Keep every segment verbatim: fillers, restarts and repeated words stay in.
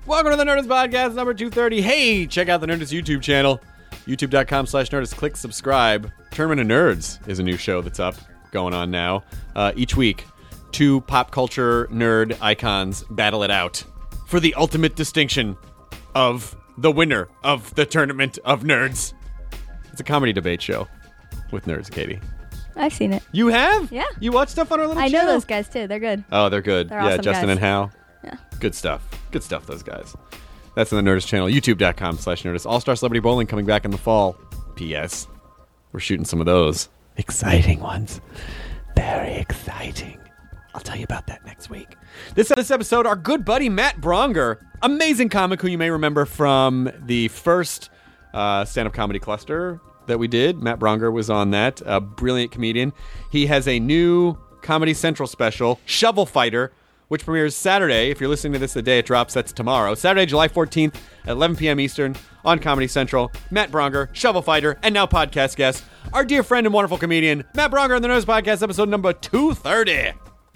Welcome to the Nerdist Podcast number two thirty. Hey, check out the Nerdist YouTube channel, youtube.com slash Nerdist. Click subscribe. Tournament of Nerds is a new show that's up, going on now. Uh, each week, two pop culture nerd icons battle it out for the ultimate distinction of the winner of the Tournament of Nerds. It's a comedy debate show with nerds, Katie. I've seen it. You have? Yeah. You watch stuff on our little I channel? know those guys, too. They're good. Oh, they're good. They're yeah, awesome Justin guys. and Hal. Yeah. Good stuff. Good stuff, those guys. That's on the Nerdist channel, youtube.com slash Nerdist. All-Star Celebrity Bowling coming back in the fall. P S. We're shooting some of those. Exciting ones. Very exciting. I'll tell you about that next week. This, this episode, our good buddy Matt Bronger, amazing comic who you may remember from the first uh, stand-up comedy cluster that we did. Matt Bronger was on that. A brilliant comedian. He has a new Comedy Central special, Shovel Fighter, which premieres Saturday. If you're listening to this the day it drops, that's tomorrow. Saturday, July fourteenth at eleven p.m. Eastern on Comedy Central. Matt Bronger, Shovel Fighter, and now podcast guest, our dear friend and wonderful comedian, Matt Bronger on the Nerdist Podcast, episode number two thirty.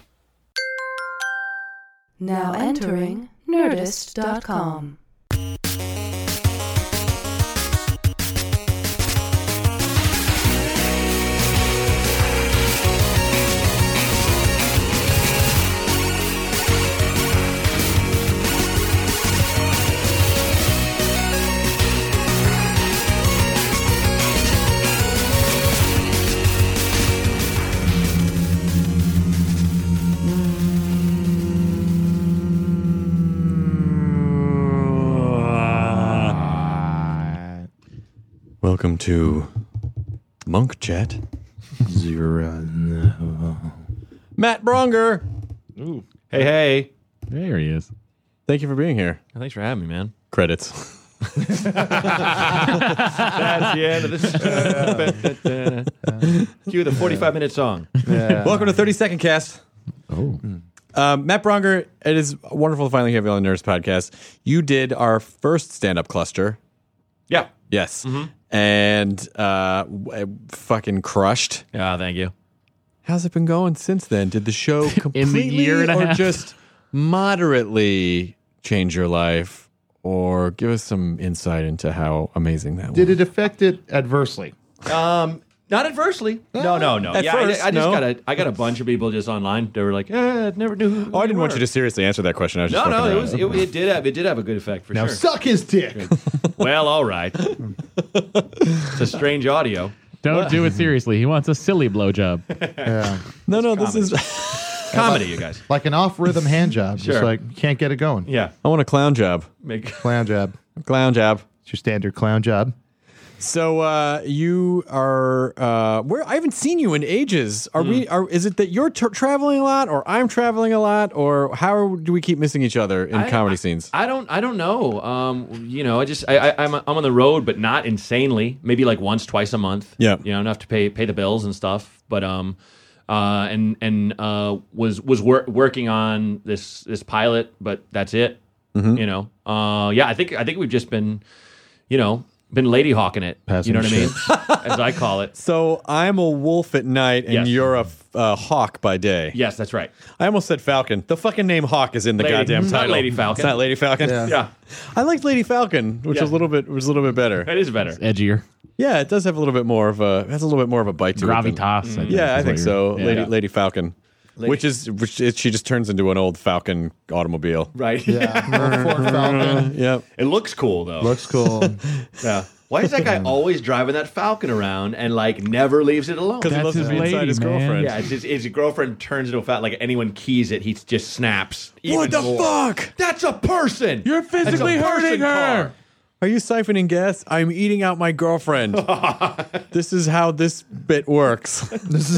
Now entering Nerdist dot com. Welcome to Monk Chat. Zero. Matt Bronger. Ooh. Hey, hey. There he is. Thank you for being here. Thanks for having me, man. Credits. That's the end of this. Cue the forty-five minute song. Yeah. Welcome to thirty second Cast. Oh. Um, Matt Bronger, it is wonderful to finally have you on the Nerdist Podcast. You did our first stand-up cluster. Yeah. Yes. Mm-hmm. And uh, w- fucking crushed. Yeah, thank you. How's it been going since then? Did the show completely year and a or half. just moderately change your life? Or give us some insight into how amazing that Did was. it affect it adversely? Um, not adversely. No, no, no. At yeah, first, I, I just no. got a, I got a bunch of people just online. They were like, eh, I never knew. Who Oh, I didn't want were. you to seriously answer that question. I was just No, no, fucking it around. was. It, it did have. It did have a good effect for Now sure. suck his dick. Well, all right. It's a strange audio. Don't do it seriously. He wants a silly blowjob. Yeah. No, no, this comedy. is... Comedy, you guys. Like an off-rhythm hand job. Sure. Just like you can't get it going. Yeah. I want a clown job. Make. Clown job. Clown job. It's your standard clown job. So uh, you are uh, where I haven't seen you in ages. Are we? Are is it that you're t- traveling a lot, or I'm traveling a lot, or how do we keep missing each other in I- comedy I- scenes? I don't. I don't know. Um, you know, I just. I, I, I'm. I'm on the road, but not insanely. Maybe like once, twice a month. Yeah. You know, enough to pay pay the bills and stuff. But um, uh, and and uh, was was wor- working on this this pilot, but that's it. Mm-hmm. You know. Uh, yeah. I think I think we've just been, you know, been lady hawking it. Passing you know what I mean? As I call it. So I'm a wolf at night, and Yes. you're a f- uh, hawk by day. Yes, that's right. I almost said Falcon. The fucking name Hawk is in the Lady- goddamn it's not title. Lady Falcon. It's not Lady Falcon. Yeah. Yeah, I liked Lady Falcon, which Yeah. was a little bit was a little bit better. it is better. Edgier. Yeah, it does have a little bit more of a it has a little bit more of a bite to it. than- Gravitas. I think Yeah, I is think what so. you're- Lady yeah. Lady Falcon, which is which is, she just turns into an old Falcon automobile. Right. Yeah. Ford Falcon. Yep. It looks cool though. Looks cool. Yeah. Why is that guy always driving that Falcon around and like never leaves it alone? Because he That's loves to his be inside lady, his man. girlfriend. Yeah, it's his, his girlfriend turns into a Falcon. Like anyone keys it, he just snaps. What even the more. fuck? That's a person. You're That's a physically person hurting her. car. Are you siphoning gas? I'm eating out my girlfriend. This is how this bit works. This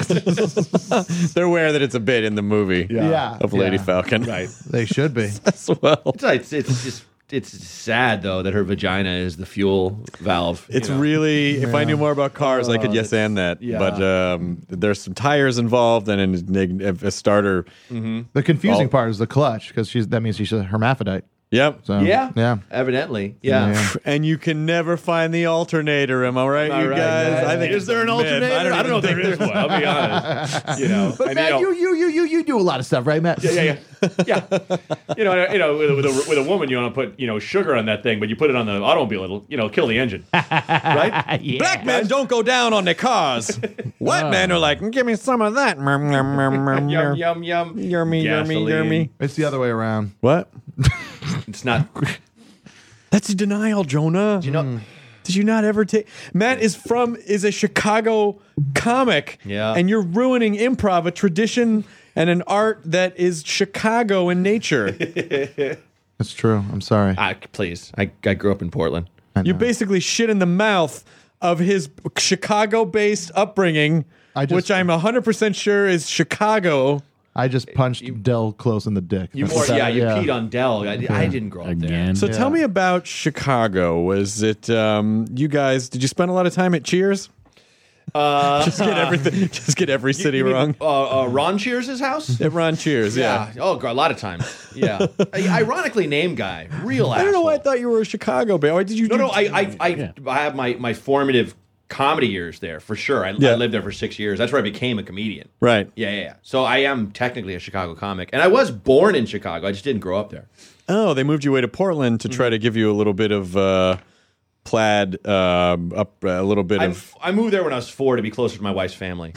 is They're aware that it's a bit in the movie yeah. of Lady yeah. Falcon. Right. They should be. As well. It's like, it's, it's just it's sad though that her vagina is the fuel valve. It's you know? really, if I knew more about cars, I could yes and that. yeah. But um, there's some tires involved and an- a starter. The confusing All- part is the clutch because she's that means she's a hermaphrodite. Yep. So, Yeah, yeah. Evidently, yeah. Yeah. And you can never find the alternator. Am I right, Am I you right, guys? guys? I think Is it's there a an myth. alternator? I don't, I don't know if even there is think one. I'll be honest. You know, But and, Matt, you, know, you, you, you, you, you do a lot of stuff, right, Matt? yeah, yeah, yeah, yeah. You know, you know, with, with, a, with a woman, you want to put you know sugar on that thing, but you put it on the automobile, it'll you know kill the engine, right? Yeah. Black men don't go down on their cars. White men are like, give me some of that. Yum, Yum yum yum. Yummy, yummy, Gasoline. yummy. It's the other way around. What? It's not. That's a denial, Jonah. You know. Did you not ever take? Matt is from is a Chicago comic. Yeah. And you're ruining improv, a tradition and an art that is Chicago in nature. That's true. I'm sorry. Ah, please, I, I grew up in Portland. I know. You basically shit in the mouth of his Chicago-based upbringing, I just- which I'm one hundred percent sure is Chicago. I just punched Dell close in the dick. You That's more, that- yeah, you peed on Dell. I, I didn't grow up there. Again. So Yeah. tell me about Chicago. Was it um, you guys? Did you spend a lot of time at Cheers? Uh, Just get everything. Just get every city you mean, wrong. Uh, uh, Ron Cheers' house. At Ron Cheers, yeah. Yeah. Oh, God, a lot of times. Yeah. A- Ironically named guy. Real I don't know why I asshole. thought you were a Chicago boy. Why did you? No, do- no. I, I, I, Yeah. I have my, my formative comedy years there for sure. I, Yeah. I lived there for six years. That's where I became a comedian. Right. Yeah, yeah, yeah. So I am technically a Chicago comic, and I was born in Chicago. I just didn't grow up there. Oh, they moved you away to Portland to try to give you a little bit of uh, plaid, uh, up a little bit I, of. I moved there when I was four to be closer to my wife's family.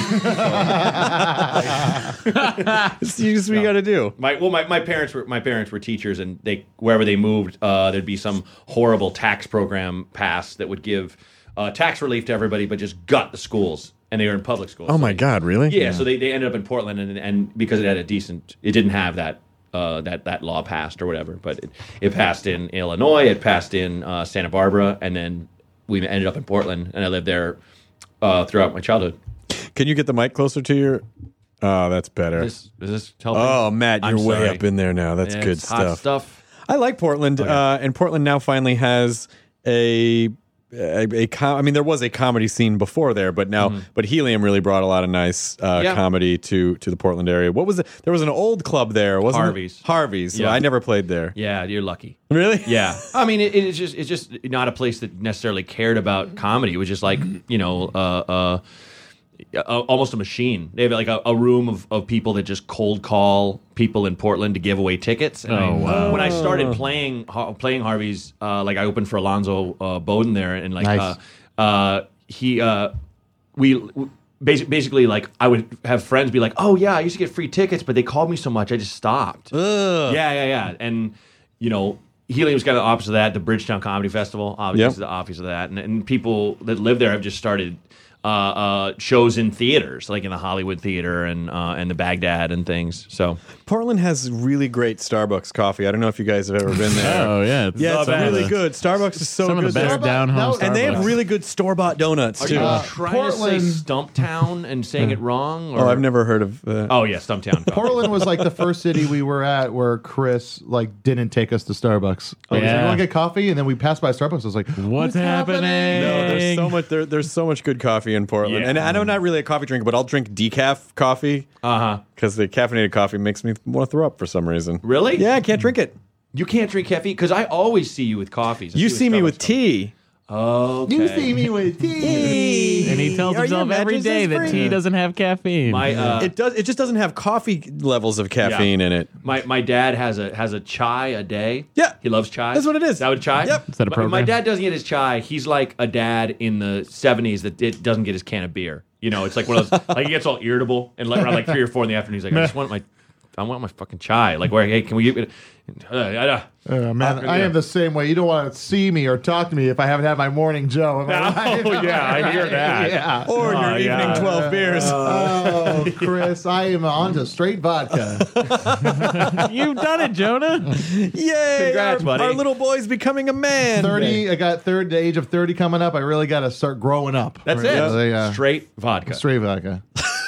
It's just what you got to do. My well, my, my parents were my parents were teachers, and they wherever they moved, uh, there'd be some horrible tax program passed that would give uh, tax relief to everybody, but just gut the schools, and they were in public schools. Oh So my they- God! Really? Yeah, so they, they ended up in Portland, and and because it had a decent, it didn't have that uh, that that law passed or whatever, but it, it passed in Illinois, it passed in uh, Santa Barbara, and then we ended up in Portland, and I lived there uh, throughout my childhood. Can you get the mic closer to your? Oh, that's better. Is this, is this helping? Oh, Matt, you're I'm way sorry. up in there now. That's Yeah, good it's hot stuff. stuff. I like Portland, uh, and Portland now finally has a. A, a com- I mean, there was a comedy scene before there, but now, but Helium really brought a lot of nice uh, Yeah. comedy to to the Portland area. What was it? There was an old club there, wasn't Harvey's. it? Harvey's. Yeah. I never played there. Yeah, you're lucky. Really? Yeah, I mean, it, it's just it's just not a place that necessarily cared about comedy. It was just like you know, uh, uh, uh, almost a machine. They have like a, a room of, of people that just cold call people in Portland to give away tickets. And Oh, I, wow. When I started playing Har- playing Harvey's, uh, like I opened for Alonzo uh, Bowden there, and like Nice. uh, uh, he uh, we. we Basi- Basically, like I would have friends be like, "Oh yeah, I used to get free tickets, but they called me so much, I just stopped." Ugh. Yeah, yeah, yeah. And, you know, Helium's kind of the opposite of that. The Bridgetown Comedy Festival, obviously, Yep. is the opposite of that. And, and people that live there have just started uh, uh, shows in theaters, like in the Hollywood Theater and uh, and the Baghdad and things. So, Portland has really great Starbucks coffee. I don't know if you guys have ever been there. Oh yeah, it's yeah, it's some of really the- good. Starbucks is so Some good of the best there. down home, Starbucks- And they have Starbucks. really good store bought donuts are too. you Uh, trying Portland- to say Stumptown and saying it wrong? Or? oh, I've never heard of that. Oh yeah, Stumptown. Portland was like the first city we were at where Chris like didn't take us to Starbucks. Like, Yeah. you want to get coffee? And then we passed by Starbucks. I was like, What's happening? No, there's so much. There, there's so much good coffee in Portland, Yeah. and I know I'm not really a coffee drinker, but I'll drink decaf coffee Uh huh. because the caffeinated coffee makes me want to throw up for some reason. Really? Yeah, I can't drink it. You can't drink caffeine because I always see you with coffees. I You see me with Starbucks tea. Okay. "You see me with tea." And he tells Are your himself every mattresses day that free? tea doesn't have caffeine. My uh, It does. It just doesn't have coffee levels of caffeine in it. My my dad has a has a chai a day. Yeah. he loves chai. That's what it is. Is that what chai? Yep. Is that a My- program? My, dad doesn't get his chai. He's like a dad in the seventies that it doesn't get his can of beer. You know, it's like one of those like he gets all irritable and like around like three or four in the afternoon. He's like, I just want my. I want my fucking chai. Like, where? Hey, can we get it? Uh, uh, Uh, man, I am the same way. You don't want to see me or talk to me if I haven't had my morning Joe. Am I right? Oh, yeah, I hear that. Yeah. Or your Oh, evening yeah. twelve beers. Oh, Chris, I am on to straight vodka. You've done it, Jonah. Yay! Congrats, our, buddy. our little boy's becoming a man. thirty. I got third, the age of thirty coming up. I really got to start growing up. That's Right? it. So, yeah. Straight vodka. Straight vodka.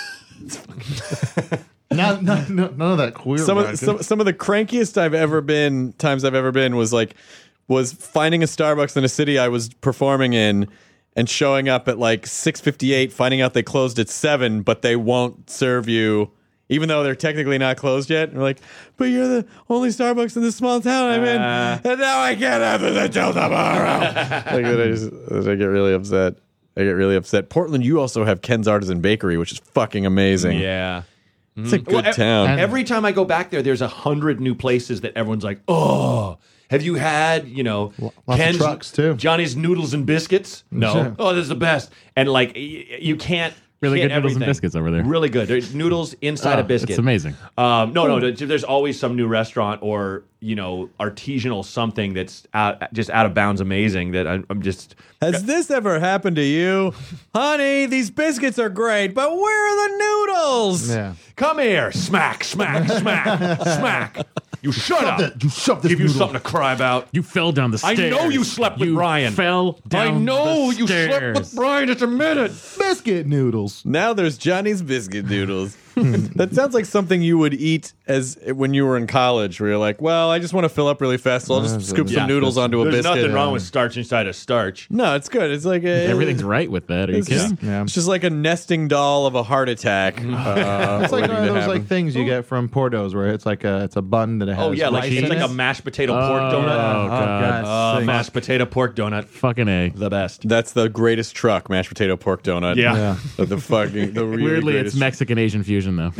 not, not, no- none of that queer Some vodka. of some, some of the crankiest I've ever been, times I've ever been, was like was finding a Starbucks in a city I was performing in and showing up at like six fifty-eight, finding out they closed at seven, but they won't serve you even though they're technically not closed yet. And we're like, but you're the only Starbucks in this small town I'm in, Uh. and now I can't have it until tomorrow. Like that, I, just, I get really upset. I get really upset. Portland, you also have Ken's Artisan Bakery, which is fucking amazing. Yeah. It's a good Well, ev- town. Every time I go back there, there's a hundred new places that everyone's like, oh, have you had, you know, lots of Ken's trucks, too. Johnny's Noodles and Biscuits? No. Sure. Oh, this is the best. And like, y- you can't. Really can't good noodles and everything. biscuits over there. Really good. There's noodles inside Oh, a biscuit. it's amazing. Um, no, no, there- there's always some new restaurant or, you know, artisanal something that's out, just out of bounds amazing that I'm, I'm just. Has this ever happened to you? Honey, these biscuits are great, but where are the noodles? Yeah. Come here, smack, smack, smack, smack. You shut up. That- you shove this Give you noodle. something to cry about. You fell down the I stairs. know you slept with You Brian. fell down I know the you slept stairs. with Brian. Just a minute. Biscuit noodles. Now there's Johnny's biscuit noodles. That sounds like something you would eat as when you were in college, where you're like, "Well, I just want to fill up really fast, so I'll just scoop Yeah. some noodles onto a There's biscuit." nothing wrong with starch inside a starch. No, it's good. It's like a, Everything's right with that. Are you It's just, kidding? Yeah. it's just like a nesting doll of a heart attack. Uh, It's like waiting one of to those happen. like things you get from Portos, where it's like a it's a bun that it has. Oh yeah, like rice it's in like it. a mashed potato pork Oh, donut. oh, God. Uh, sing. mashed potato pork donut, Fucking A. the best. That's the greatest truck, mashed potato pork donut. Yeah. Yeah. Of the fucking the really Weirdly, greatest it's Mexican Asian fusion though.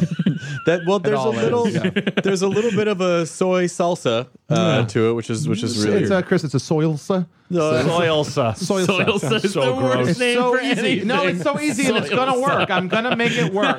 That well, there's a all is, little, yeah. there's a little bit of a soy salsa uh, to it, which is which is really It's uh, Chris. It's a soilsa. Soilsa. Soilsa. Soilsa is so the gross. worst It's name so for easy. anything. No, it's so easy and it's gonna work. I'm gonna make it work.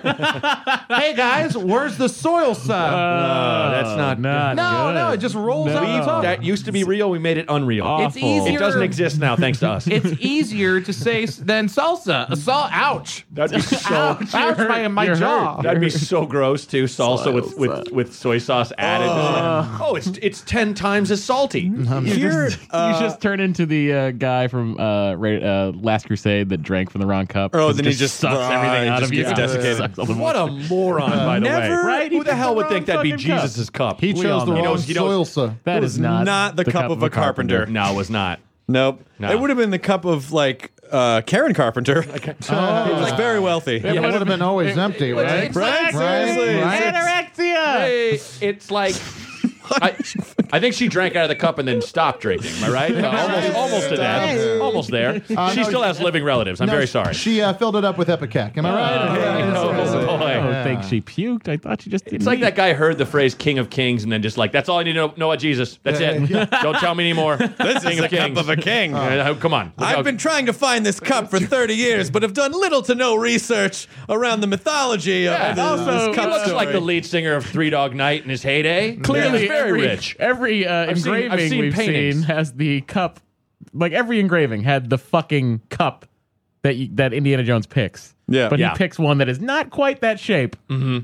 Hey guys, where's the soilsa? Uh, that's not- not no, good. no, it just rolls No. out the top. That used to be real. We made it unreal. Awful. It's easier. It doesn't exist now, thanks to us. It's easier to say s- than salsa. A sal- ouch. That'd be so. Ouch, ouch my, my You're jaw. hurt. That'd be so gross too. Salsa with, with, with soy sauce added. Oh, it's it's ten times as salty. here. you uh, just turn into the uh, guy from uh, Ra- uh, Last Crusade that drank from the wrong cup. Oh, 'cause then it he just- sucks right, everything out just of you. gets desiccated. Sucks all the What a moron, by the Never- way. Right? He Who the picked hell the would think wrong that'd be fucking cup. Jesus' cup? He We chose all the know. wrong You know- you know- soilsa. That is not not the cup of a carpenter. No, it was not. Nope. No. It would have been the cup of like uh, Karen Carpenter. He was very wealthy. It would have been always empty, right? Right? Seriously. Right. Anorexia. Hey, it's like. I, I think she drank out of the cup and then stopped drinking. Am I right? almost, almost to that. Almost there. she no, still has living relatives. I'm No, very sorry. She uh, filled it up with Epicac. Am I right? Yeah, Yeah, oh, it's- it's- boy. I don't Yeah. think she puked. I thought she just didn't. It's like eat. that guy heard the phrase "King of Kings" and then just like, "That's all I need to know, know about Jesus. That's Yeah, it. yeah. Don't tell me anymore." This King is of the cup Kings. of a king. Uh, come on. Look how- I've been trying to find this cup for thirty years, but have done little to no research around the mythology of this, also, this he He cup looks story. like the lead singer of Three Dog Night in his heyday. Clearly, He's very every, rich. Every uh, I've seen- I've engraving seen we've paintings. seen has the cup. Like every engraving had the fucking cup that you, that Indiana Jones picks. Yeah. but Yeah. he picks one that is not quite that shape.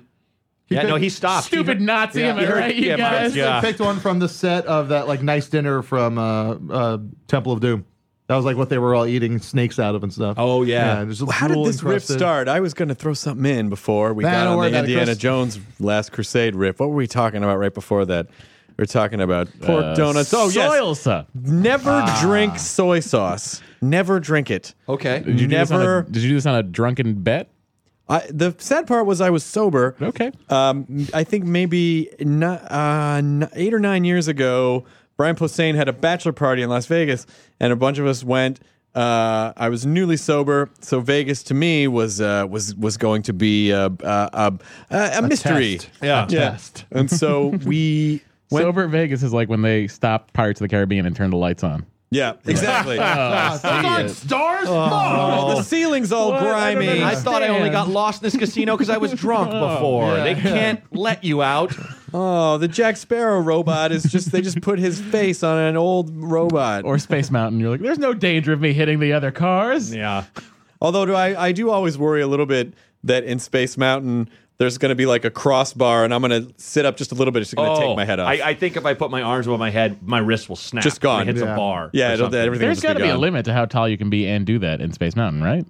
Yeah, no, he stopped. Stupid He- Nazi, Yeah. am I You heard- right, you yeah, my- guys? yeah. I picked one from the set of that like nice dinner from uh, uh, Temple of Doom. That was like what they were all eating snakes out of and stuff. Oh, yeah. just How did drool this riff encrusted. start? I was going to throw something in before we Nah, got don't on worry the about it, Indiana Chris. Jones Last Crusade riff. What were we talking about right before that? We were talking about pork Uh, donuts. Oh, yes. Soilsa. Never drink soy sauce. Never drink it. Okay. Did you, do this on Never. a, did you do this on a drunken bet? I, the sad part was I was sober. Okay. Um, I think maybe not, uh, n- eight or nine years ago, Brian Posehn had a bachelor party in Las Vegas, and a bunch of us went. Uh, I was newly sober, so Vegas to me was uh, was was going to be a, a, a, a mystery. test. Yeah. Yeah. And so we went. Sober Vegas is like when they stopped Pirates of the Caribbean and turned the lights on. Yeah, exactly. Ah, those aren't stars. Oh, the ceiling's all What? I don't grimy. I thought I only understand. got lost in this casino because I was drunk before. Yeah. They can't let you out. Oh, the Jack Sparrow robot is just, they just put his face on an old robot. Or Space Mountain. You're like, there's no danger of me hitting the other cars. Yeah. Although do I, I do always worry a little bit that in Space Mountain, there's going to be like a crossbar and I'm going to sit up just a little bit. It's going to take my head off. I, I think if I put my arms above my head, my wrist will snap. Just gone. When it hits Yeah. a bar. yeah, or it'll, something. everything will There's just got to be a gone. limit to how tall you can be and do that in Space Mountain, right?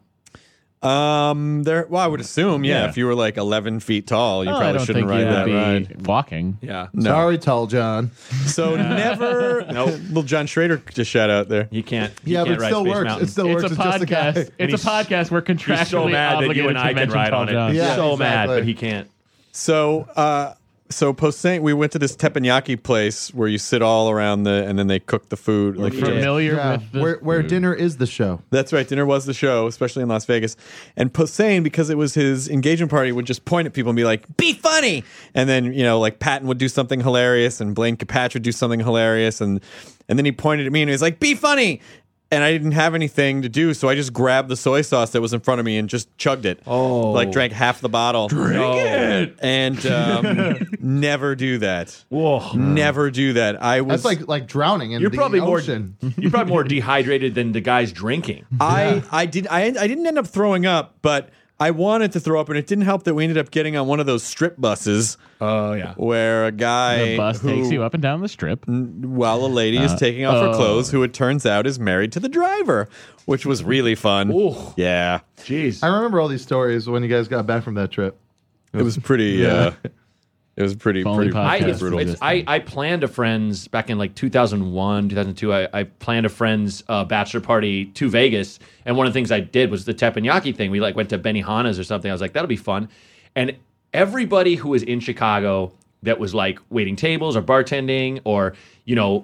Um, there. Well, I would assume, yeah, Yeah. if you were like eleven feet tall, you Oh, I probably don't shouldn't think ride you'd that be ride. walking. Yeah. No. Sorry, tall John. So never. Nope. Little John Schrader just shout out there. You can't. You Yeah, can't but it ride still Space works. Mountain. It still It's works. a It's just a guy. podcast. It's a he's- podcast. We're He's contractually so mad that you obligated and I to can mention ride Tall on it. John. Yeah. so mad, exactly. but he can't. So, uh, so Posehn, we went to this teppanyaki place where you sit all around the, and then they cook the food. Like you- Familiar Yeah, with the where where food. dinner is the show. That's right. Dinner was the show, especially in Las Vegas. And Posehn, because it was his engagement party, would just point at people and be like, "Be funny!" And then you know, like Patton would do something hilarious, and Blaine Capatch would do something hilarious, and and then he pointed at me and he was like, "Be funny!" And I didn't have anything to do, so I just grabbed the soy sauce that was in front of me and just chugged it. Oh. Like drank half the bottle. Drink it. And um, never do that. Whoa. Never do that. I was That's like like drowning in You're the probably more ocean. you're probably more dehydrated than the guys drinking. I, I did I, I didn't end up throwing up, but I wanted to throw up, and it didn't help that we ended up getting on one of those strip buses Oh yeah. where a guy The bus who, takes you up and down the strip. while a lady is taking off her oh. clothes, who it turns out is married to the driver, which was really fun. Ooh. Yeah, Jeez. I remember all these stories when you guys got back from that trip. it was pretty. Uh, it was pretty If only pretty, podcast I, pretty it's, brutal. it's, I, I planned a friend's back in like two thousand one, two thousand two. I, I planned a friend's uh, bachelor party to Vegas, and one of the things I did was the teppanyaki thing. We like went to Benihana's or something. I was like, that'll be fun. And everybody who was in Chicago that was like waiting tables or bartending or you know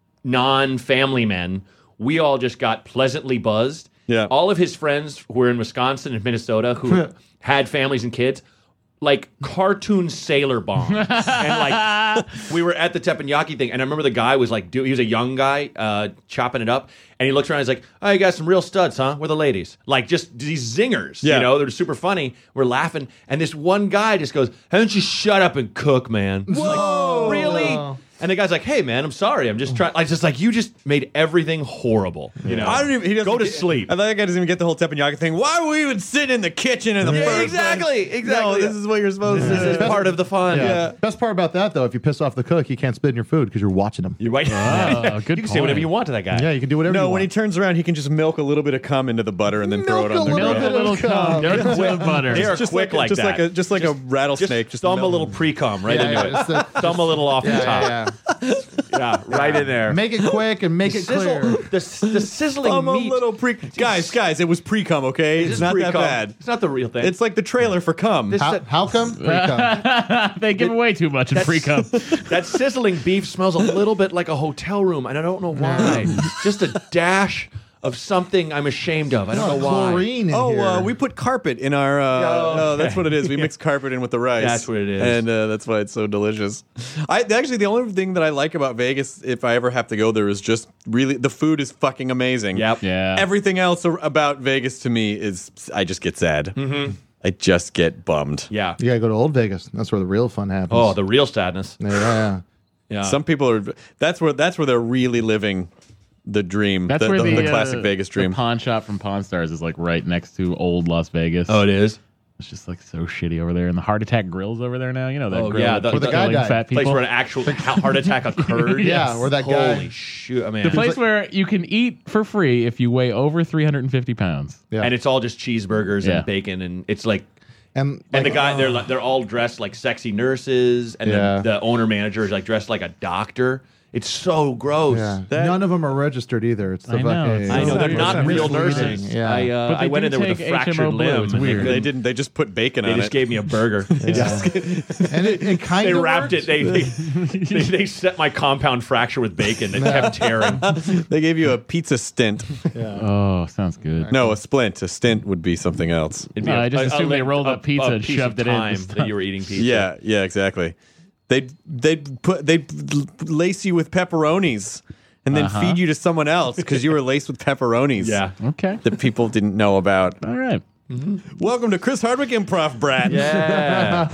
non-family men, we all just got pleasantly buzzed. Yeah. All of his friends who were in Wisconsin and Minnesota who had families and kids. Like cartoon sailor bombs, and like we were at the teppanyaki thing, and I remember the guy was like, dude, he was a young guy, uh, chopping it up, and he looks around, and he's like, "Oh, you got some real studs, huh? Where the ladies?" Like just these zingers, Yeah. you know, they're super funny. We're laughing, and this one guy just goes, "Why don't you shut up and cook, man?" Whoa, like, really? No. And the guy's like, "Hey, man, I'm sorry. I'm just trying." I just like you just made everything horrible. You know, I don't even. He doesn't go to get- sleep. I thought that guy doesn't even get the whole teppanyaki thing. Why were we even sitting in the kitchen in the Yeah, first exactly, place? exactly. No, this is what you're supposed to This do. is part of the fun. Yeah. Best part about that though, if you piss off the cook, he can't spit in your food because you're watching him. You're right. Oh, good you can say whatever point. you want to that guy. Yeah, you can do whatever. No, you when he want. turns around, he can just milk a little bit of cum into the butter and then throw it Milk on a the little grill. bit A little of cum. cum. Don't They're the butter. They are just quick like, like just that. like a just like a rattlesnake. Just Just, thumb a melt- little pre-cum right Yeah, into yeah, it. just the- Thumb a little off the top. yeah, yeah, Yeah, right in there. yeah. Make it quick and make it Sizzle, clear. the, the sizzling Thumb a meat. little pre. Guys, guys, it was pre cum. Okay, It's it's not that pre-cum. bad. It's not the real thing. It's like the trailer for cum. This- How, how come? Pre-cum. They give away too much in free cum. that sizzling beef smells a little bit like a hotel room, and I don't know why. Just a dash of something I'm ashamed of. I don't know why. Chlorine in Oh, here. uh, we put carpet in our. Uh, Oh, oh, that's okay. what it is. We mix carpet in with the rice. That's what it is. and uh, that's why it's so delicious. I actually the only thing that I like about Vegas, if I ever have to go there, is just really the food is fucking amazing. Yep. Yeah. Everything else ar- about Vegas to me is I just get sad. Mm-hmm. I just get bummed. Yeah. You gotta go to Old Vegas. That's where the real fun happens. Oh, the real sadness. yeah, yeah. Yeah. Some people are. That's where that's where they're really living the dream. That's the, where the, the, the classic uh, Vegas dream. The pawn shop from Pawn Stars is like right next to old Las Vegas. oh, it is. It's just like so shitty over there, and the Heart Attack Grill's over there now. You know that Oh, grill yeah, that's the- Where the guy killing died. fat people. Place where an actual heart attack occurred. Yeah, where that guy- Holy shoot, I mean. the place where you can eat for free if you weigh over three hundred fifty pounds. Yeah. and it's all just cheeseburgers Yeah. and bacon, and it's like. And, And the like, guy, uh, they're like, they're all dressed like sexy nurses, and Yeah. the, the owner manager is like dressed like a doctor. It's so gross. Yeah. That- None of them are registered either. It's the I know, fucking. it's I know so they're weird. not real Misleading. nurses. Yeah. I uh, But they I went do in there with a take H M O fractured Blue. limb. It's and weird. They, They didn't. They just put bacon they on just it. gave me a burger. They just and it, it kind they of wrapped worked. it. They they, they they set my compound fracture with bacon that kept tearing. They gave you a pizza stint. Oh, sounds good. No, a splint. A stint would be something else. It'd be No, a- I just a- assumed a- they rolled a- up pizza a and piece shoved of it in time this that you were eating pizza. Yeah, yeah, exactly. They'd they'd put they'd lace you with pepperonis and then Uh-huh. feed you to someone else because you were laced with pepperonis. Yeah. Okay. that people didn't know about. All right. Welcome to Chris Hardwick Improv, Brat. Yeah.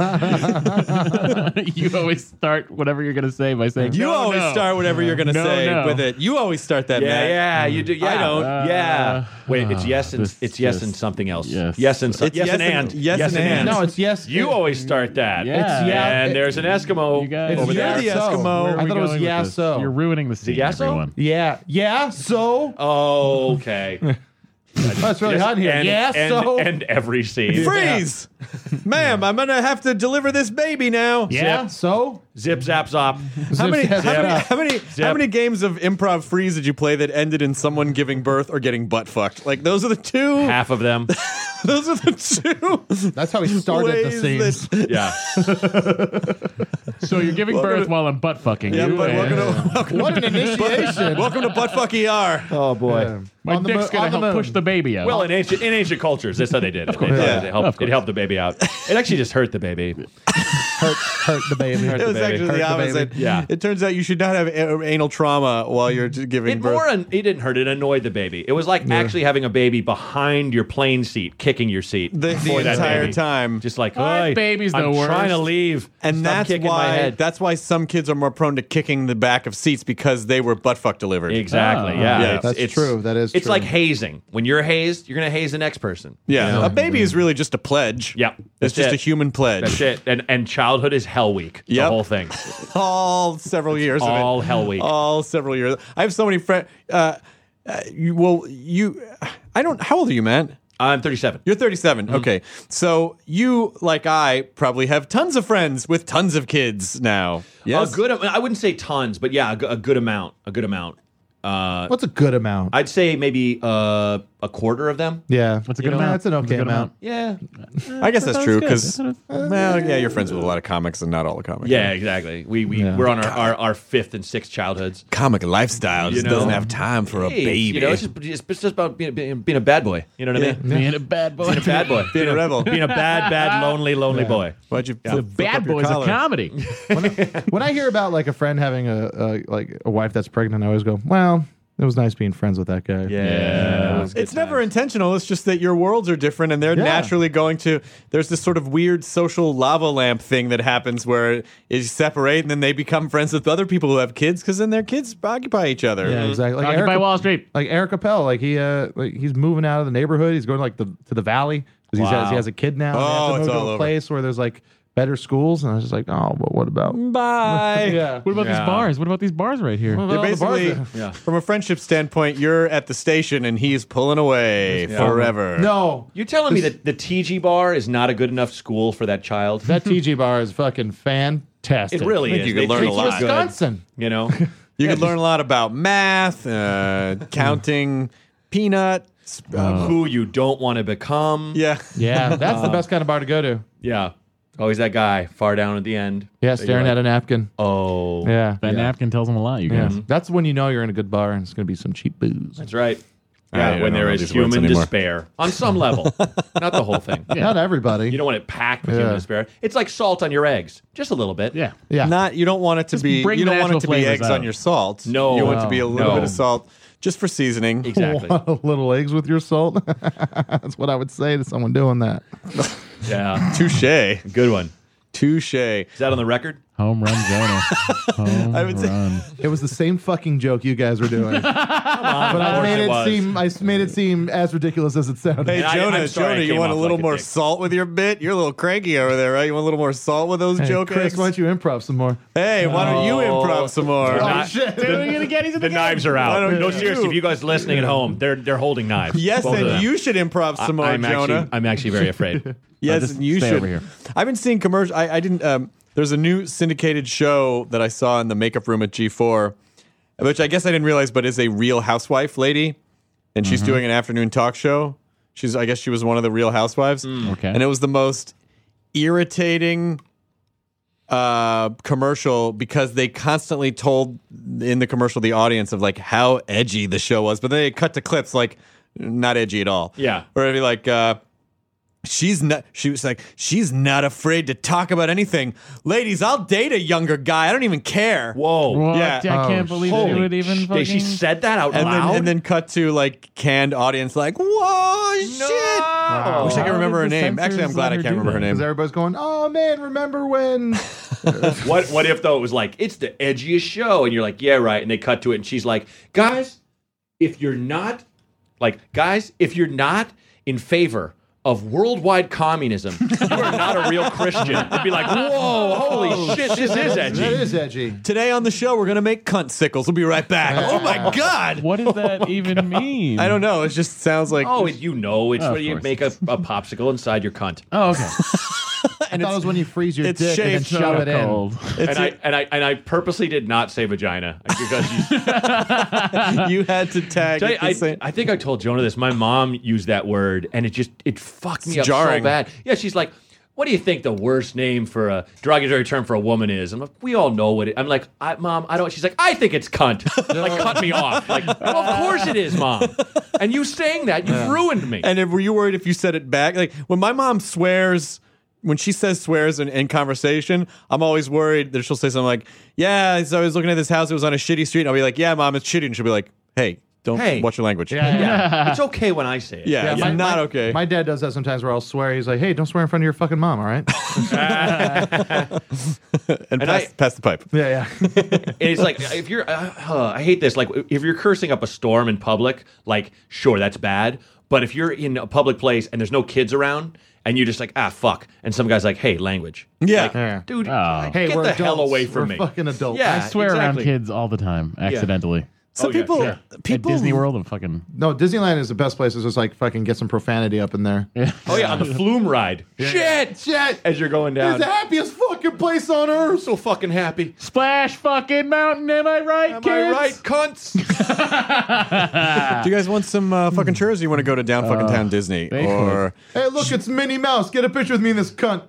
You always start whatever you're gonna say by saying You "No, always no." start whatever you're gonna No, say no. with it. You always start that, Yeah, Matt. yeah, you do. Yeah, I don't. Uh, yeah. Wait, it's yes and this it's yes just- and something else. yes. yes and so, It's yes, yes and and- and yes and and. No, it's yes. You it- always start that. Yeah. It's yeah. And it- there's an Eskimo You guys, over yeah, there. You're the so. Eskimo. Where are I we thought it was going with yeah, this? so. You're ruining the scene, yeah, so? everyone. Yeah. Yeah. So. Oh, okay. Oh, it's really Just hot in here. end- yeah. end- So. end every scene. Freeze, ma'am! I'm gonna have to deliver this baby now. Yeah. So. Zip, zap, zop. How many, Zip, how, zap, many, zap. how many how many games of improv freeze did you play that ended in someone giving birth or getting butt fucked? Like those are the two. Half of them. Those are the two. That's how he started the ways scenes. that- Yeah. So you're giving Welcome birth to- while I'm butt fucking Yeah, you. but and- welcome to, welcome, What an initiation. welcome to Buttfuck E R. Oh boy. Yeah. My On the dick's mo- gonna on the help moon. push the baby out. Well, in ancient in ancient cultures, that's how they did it. Of course. It, Yeah. it helped, Of course. it helped the baby out. It actually just hurt the baby. hurt, hurt the baby. It was baby. actually Hurt the the opposite. baby. Yeah. It turns out you should not have a- anal trauma while you're t- giving It birth. more an, it didn't hurt. It annoyed the baby. It was like actually having a baby behind your plane seat, kicking your seat the, the for that entire baby. time. Just like, Why, "Hey, baby's the I'm trying to worst." leave, And Stop that's kicking my why head. that's why some kids are more prone to kicking the back of seats because they were butt fuck delivered. Exactly. Oh. Yeah, Yeah, It's- that's it's- true. That is It's true. like hazing. When you're hazed, you're gonna haze the next person. Yeah, You know? a baby is really just a pledge. Yeah, it's that's just it. a human pledge. That's it. And and childhood is hell week. The Yep. whole thing. All several years All of it. hell week. All several years. I have so many friends. Uh, uh, you, well, you. I don't. How old are you, man? I'm thirty-seven. You're thirty-seven. Mm-hmm. Okay, so you, like I, probably have tons of friends with tons of kids now. Yes. A good. am- I wouldn't say tons, but yeah, a, g- a good amount. A good amount. Uh, What's a good amount? I'd say maybe uh, a quarter of them. yeah. What's a You good know, amount? That's an What's a okay good amount. Yeah. I guess that's true good. because, That sounds- well, yeah, you're friends with a lot of comics and not all the comics. Yeah, exactly. We we Yeah. we're on our, our, our fifth and sixth childhoods. Comic lifestyle just You know? doesn't have time for a Hey, baby. You know, it's just, it's it's just about being, being, being a bad boy. You know what I mean? Being a bad boy. Being a bad boy. Being a rebel. Being a bad, bad, lonely, lonely boy. Why'd you flip, flip Bad up your boys a collar? comedy. when, I, when I hear about like a friend having a, a like a wife that's pregnant, I always go, "Well, it was nice being friends with that guy." Yeah. it was good It's never times. intentional. It's just that your worlds are different, and they're Yeah. naturally going to. There's this sort of weird social lava lamp thing that happens where you separate, and then they become friends with other people who have kids because then their kids occupy each other. Yeah, exactly. Like Occupy Eric, Wall Street. like Eric Appel, like he uh, like he's moving out of the neighborhood. He's going like the to the valley because Wow. he has he has a kid now. and they Oh, have to it's move all to a over. place where there's like better schools, and I was just like, oh, but what about? Bye. Yeah. What about Yeah. these bars? What about these bars right here? Well, You're all the bars basically, are- Yeah. from a friendship standpoint, you're at the station and he's pulling away forever. No, You're telling me that the T G bar is not a good enough school for that child? that T G bar is fucking fantastic. It really I think is. you could They learn treat a lot. you good, Wisconsin. You know? You could learn a lot about math, uh, counting, peanuts. Uh, Who you don't want to become. yeah. Yeah, that's the best kind of bar to go to. Yeah. Always that guy far down at the end. Yeah, That you're staring like, at a napkin. Oh. Yeah, That napkin tells them a lot, you yeah. guys. That's when you know you're in a good bar, and it's going to be some cheap booze. That's right. I Yeah, don't when there know is these words human anymore. despair. On some level. Not the whole thing. Not everybody. You don't want it packed with Yeah. human despair. It's like salt on your eggs. Just a little bit. Yeah. yeah, Not you don't want it to Just be bring you the don't want it natural to be flavors eggs out. on your salt. No. You want it to be a little No. bit of salt just for seasoning. Exactly. little eggs with your salt. That's what I would say to someone doing that. Yeah. Touche. Good one. Touche. Is that on the record? Home run, Jonah. Home I would say- run. It was the same fucking joke you guys were doing, but I course made it it, was. seem I made it seem as ridiculous as it sounded. Hey And I- Jonah, I'm sorry I Jonah, you came want a off little like a more dick. salt with your bit? You're a little cranky over there, right? You want a little more salt with those Hey, joke Chris, eggs? why don't you improv some more? Hey, why don't you No. improv some more? We're Oh not- shit! Doing it again. He's in The the knives are Why out. don't No, you? seriously, if you guys listening at home, they're they're holding knives. Yes, Both of and them. you should improv some more, I'm Jonah. actually, I'm actually very afraid. Yes, just and you stay should. over here. I've been seeing commercial. I, I didn't. Um, there's a new syndicated show that I saw in the makeup room at G four, which I guess I didn't realize, but is a Real Housewife lady, and she's doing an afternoon talk show. She's, I guess, she was one of the Real Housewives, Okay. and it was the most irritating uh, commercial because they constantly told in the commercial the audience of like how edgy the show was, but then they cut to clips like not edgy at all. Yeah. or it'd be like. Uh, She's not. She was like, she's not afraid to talk about anything. Ladies, I'll date a younger guy. I don't even care. Whoa. What? Yeah. I can't Oh, believe Holy they would even sh- fucking... She said that out And loud? then and then cut to like canned audience, like, whoa, shit. I wish I How could remember her did the name. Actually, I'm censors glad let I her can't do remember her that? name. Because everybody's going, oh man, remember when? What what if though it was like it's the edgiest show and you're like yeah right and they cut to it and she's like guys if you're not like guys if you're not in favor of worldwide communism you are not a real Christian. It'd be like whoa holy shit this is edgy. That is edgy. Today on the show, we're gonna make cunt sickles. We'll be right back. Oh my god. What does that even mean? I don't know. It just sounds like. Oh, it, you know, it's Oh, where of you course. make a, a popsicle inside your cunt. Oh, okay. and I thought it's, it was when you freeze your it's dick and then shaved shove it in. Cold. it's And I and I and I purposely did not say vagina because you, you had to tag Tell you, it the I, same. I think I told Jonah this. My mom used that word, and it just it fucked me It's up jarring. so bad. Yeah, she's like, "What do you think the worst name for a derogatory term for a woman is?" I'm like, "We all know what it." I'm like, I, "Mom, I don't." She's like, "I think it's cunt." Like, cut me off. Like, well, of course it is, Mom. And you saying that, you've ruined me. And if, were you worried if you said it back? Like when my mom swears, when she says swears in, in conversation, I'm always worried that she'll say something like, "Yeah, so I was looking at this house. It was on a shitty street." And I'll be like, "Yeah, Mom, it's shitty." And she'll be like, "Hey, don't Hey. watch your language." Yeah, yeah, it's okay when I say it. Yeah, it's my- not my- okay. My dad does that sometimes where I'll swear. He's like, hey, don't swear in front of your fucking mom, all right? and And pass, I- pass the pipe. yeah, yeah. And it's like if you're, uh, uh, I hate this. Like if you're cursing up a storm in public, like sure that's bad. But if you're in a public place and there's no kids around, and you're just like ah fuck, and some guy's like, hey, language. Yeah. Like, Yeah. dude, Oh. Hey, get we're the adults. hell away from we're me. fucking adults. Yeah. I swear around exactly. kids all the time, accidentally. Some Oh, yeah, people, sure. people At Disney World, I'm fucking. No, Disneyland is the best place. It's just like fucking get some profanity up in there. Yeah. Oh yeah, on the flume ride. Shit, Shit! as you're going down. It's the happiest fucking place on earth. So fucking happy. Splash fucking mountain, am I right, Am kids? I right, cunts? Do you guys want some uh, fucking chairs? Or you want to go to down fucking town Disney they or Hey, look, it's Minnie Mouse. Get a picture with me and this cunt.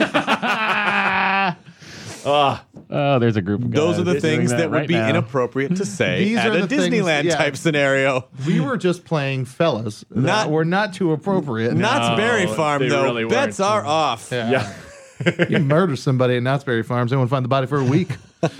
Ah, Oh, there's a group of guys those are the doing things that, would right be now. inappropriate to say These at are a the things- Disneyland yeah. type scenario. We were just playing fellas. Not- Not, we're not too appropriate. Knott's Berry Farm, they though. really Bets weren't. are off. yeah. You murder somebody at Knott's Berry Farms, they won't find the body for a week.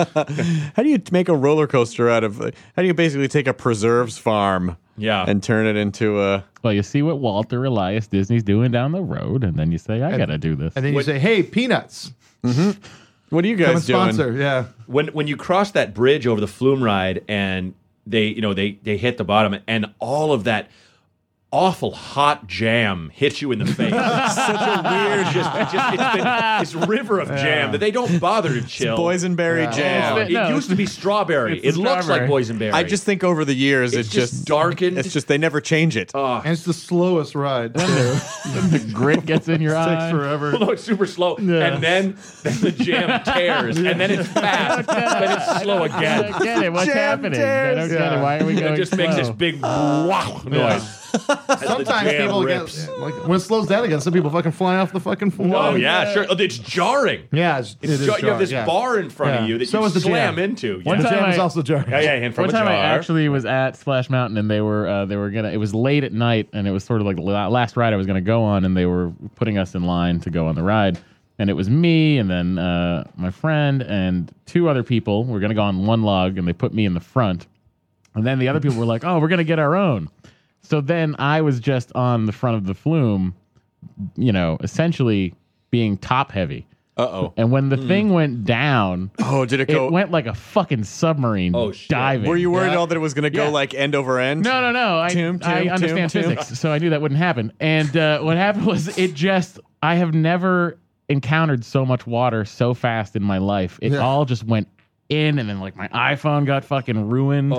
How do you make a roller coaster out of? How do you basically take a preserves farm, Yeah. and turn it into a? Well, you see what Walter Elias Disney's doing down the road, and then you say, I gotta do this. And then you say, hey, Peanuts, What are you come and guys doing? sponsor. Yeah. when when you cross that bridge over the flume ride and they you know they they hit the bottom and all of that awful hot jam hits you in the face. Such a weird just, just it's been this river of jam that they don't bother to chill. Boysenberry Yeah. jam. Oh, it No, used to be strawberry. it's It looks strawberry. like boysenberry. I just think over the years It's it just just darkened. It's just they never change it. oh, And it's the slowest ride, too. the grit gets in your Takes eye. forever. well, no, it's super slow, Yeah. and then then the jam tears, and then it's fast, then it's slow I again. don't get it. What's Jam happening? I tears. don't get Yeah. it. Why are we It going just makes this slow? big wow noise. as the Sometimes jam people rips. get, like, when it slows down again, some people fucking fly off the fucking floor. Oh yeah, sure. Oh, it's jarring. Yeah, it's, It's it is jar- you have jarring, this yeah. bar in front Yeah. of you that So you is the slam jam. into. One Yeah. The time jam is I- also jarring. yeah, yeah, and from One a time jar. I actually was at Splash Mountain and they were uh, they were gonna. It was late at night and it was sort of like the la- last ride I was gonna go on, and they were putting us in line to go on the ride. And it was me and then uh, my friend and two other people. We're gonna go on one log, and they put me in the front. And then the other people were like, "Oh, we're gonna get our own." So then I was just on the front of the flume, you know, essentially being top heavy. Uh oh. And when the thing went down, Oh, did it it go? went like a fucking submarine Oh, shit. diving. Were you worried Yeah. at all that it was going to go Yeah. like end over end? No, no, no. I, Tomb, I tomb, understand tomb, tomb. physics, so I knew that wouldn't happen. And uh, what happened was it just, I have never encountered so much water so fast in my life. It Yeah. all just went in, and then like my iPhone got fucking ruined.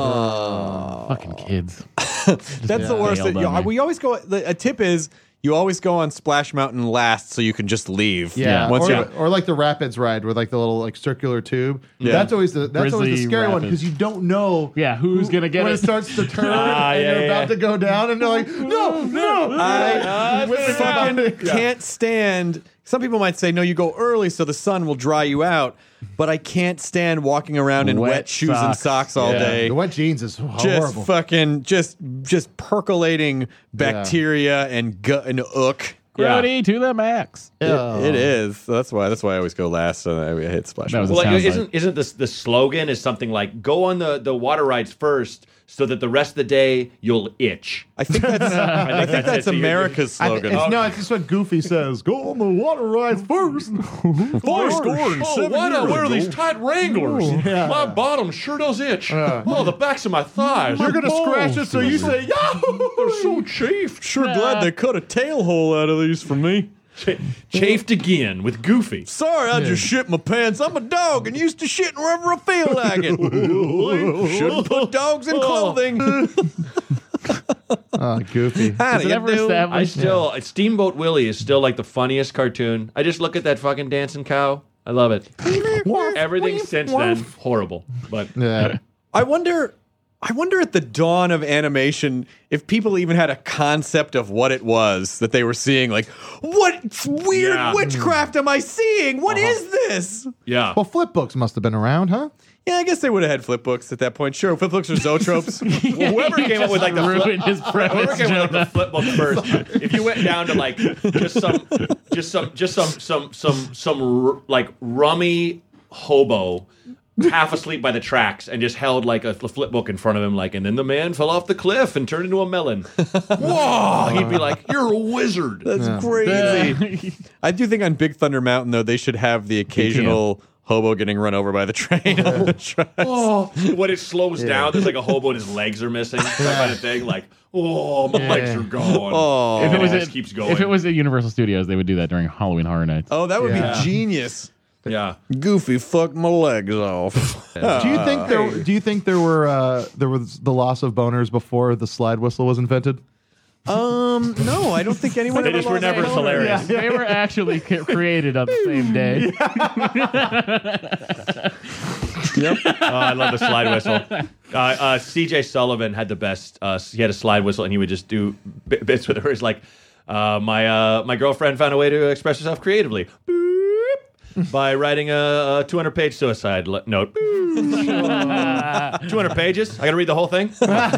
Oh. Fucking kids. That's the worst. bailed That, you, on me. we always go. The, a tip is you always go on Splash Mountain last, so you can just leave. Yeah, Once or, you're, or like the rapids ride with like the little like circular tube. Yeah. That's always the that's always the Grizzly scary one rapids. because you don't know. Yeah, who's who- gonna get when it? it starts to turn Ah, and yeah, they're yeah, about yeah. to go down and they're like, no, no, I Whip it down. fucking can't stand. Some people might say, no, you go early so the sun will dry you out. But I can't stand walking around in wet, Wet shoes and socks. socks all Yeah. day. The wet jeans is Just horrible. fucking, just, just percolating bacteria and gut and ook. Yeah. Grody to the max. It- Oh. it is. So that's why. That's why I always go last. And I hit Splash That was Mountain. a Well, like, sounds isn't isn't this the slogan is something like go on the, the water rides first so that the rest of the day you'll itch. I think that's. I think that's it. So you're- America's I th- slogan. it's, no, it's just what Goofy says. Go on the water rides first. Four score and Oh, seven why do I years wear ago. these tight Wranglers? Yeah. My bottom sure does itch. Oh, the backs of my thighs. You're gonna scratch it, so you say, "Yahoo!" They're so chafed. Sure glad they cut a tail hole out of these for me. Ch- chafed again with Goofy. Sorry, I just shit my pants. I'm a dog and used to shitting wherever I feel like it. Shouldn't put dogs in clothing. Oh, goofy. How Is do it you ever do? I established? still Steamboat Willie is still like the funniest cartoon. I just look at that fucking dancing cow. I love it. Everything since then horrible, but Yeah. I wonder. I wonder at the dawn of animation if people even had a concept of what it was that they were seeing. Like, what weird Yeah. witchcraft am I seeing? What Uh-huh. is this? yeah. Well, flip books must have been around, huh? Yeah, I guess they would have had flip books at that point. Sure, flip books or zoetropes. Well, whoever came up with like the flip, ruined his whoever premise, came up with Jonah. the flip book first. If you went down to like just some, just some, just some, some, some, some r- like rummy hobo. Half asleep by the tracks and just held like a flip book in front of him, like, and then the man fell off the cliff and turned into a melon. Whoa! He'd be like, "You're a wizard." That's crazy. I do think on Big Thunder Mountain, though, they should have the occasional hobo getting run over by the train on the tracks. Oh, when it slows down, there's like a hobo and his legs are missing. That kind of thing. Like, oh, my legs are gone. Oh. If it was And at, just keeps going. if it was at Universal Studios, they would do that during Halloween Horror Nights. Oh, that would Yeah. be genius. yeah. Goofy, fuck my legs off. Do you think there? Do you think there were uh, there was the loss of boners before the slide whistle was invented? um, no, I don't think anyone. They ever just were lost never a boner. hilarious. They were actually c- created on the same day. Oh, I love the slide whistle. Uh, uh, C J Sullivan had the best. Uh, he had a slide whistle, and he would just do bit- bits with it. Where it's like, uh, my uh, my girlfriend found a way to express herself creatively Boop. by writing a, a two hundred page suicide le- note. two hundred pages. I got to read the whole thing.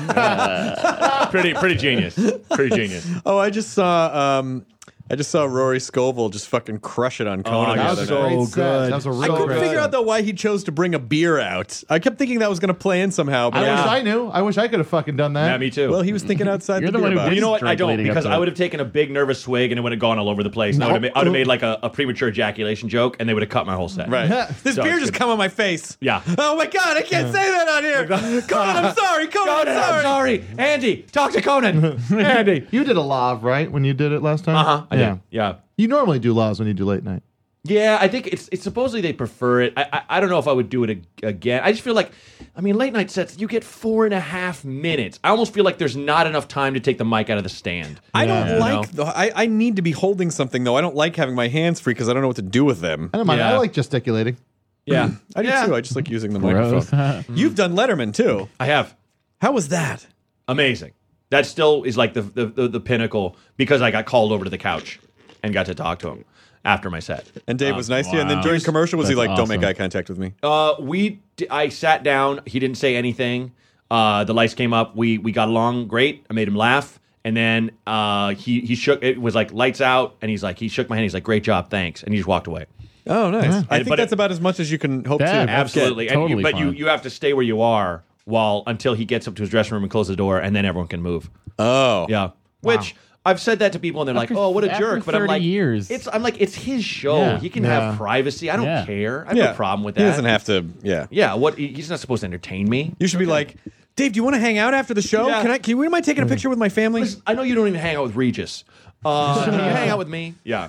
pretty pretty genius. Pretty genius. Oh, I just saw. Um, I just saw Rory Scovel just fucking crush it on Conan. Oh, the that other was night. so Great set. good. That was a I real couldn't great figure set. out though why he chose to bring a beer out. I kept thinking that was going to play in somehow, but I Yeah. wish I knew. I wish I could have fucking done that. Yeah, me too. well, he was thinking outside You're the, the beer one who box. Well, you know what? Drink I don't leading up because to I it. would have taken a big nervous swig and it would have gone all over the place. And I would have made, I would have made like a, a premature ejaculation joke, and they would have cut my whole set. Right. This So beer it's just good. come on my face. Yeah. Oh my god, I can't say that on here. Conan, I'm sorry. Conan, I'm Conan, I'm sorry. sorry. Andy, talk to Conan. Andy. You did a lav, right? When you did it last time? Uh huh. I yeah. did. Yeah. You normally do lavs when you do late night. Yeah, I think it's it's supposedly they prefer it. I I, I don't know if I would do it ag- again. I just feel like, I mean, late night sets you get four and a half minutes. I almost feel like there's not enough time to take the mic out of the stand. I don't Yeah. like. The, I I need to be holding something though. I don't like having my hands free because I don't know what to do with them. I don't mind. Yeah. I like gesticulating. Yeah, I do yeah. too. I just like using the Gross. microphone. You've done Letterman too. I have. How was that? Amazing. That still is like the, the the the pinnacle because I got called over to the couch and got to talk to him after my set. And Dave was nice to you. And then wow. during commercial, was he That's like, "Don't make awesome. eye contact with me"? Uh, we d- I sat down. He didn't say anything. Uh, the lights came up. We we got along great. I made him laugh, and then uh, he he shook. It was like lights out, and he's like he shook my hand. He's like, "Great job, thanks," and he just walked away. Oh, nice. I And- think but that's it- about as much as you can hope Yeah, to. Absolutely, and you, totally but you fine. you have to stay where you are while until he gets up to his dressing room and closes the door, and then everyone can move. Oh, Yeah, which. I've said that to people, and they're After- like, "Oh, what a after jerk!" But I'm thirty like, years. "It's." I'm like, "It's his show. Yeah. He can Yeah. have privacy. I don't Yeah. care. I have yeah. no problem with that." He doesn't have to. Yeah. Yeah, what? he- He's not supposed to entertain me. You should be like, Dave. Do you want to hang out after the show? Yeah. Can I? Can we mind taking a picture with my family? Listen, I know you don't even hang out with Regis. Uh, can you hang out with me? Yeah,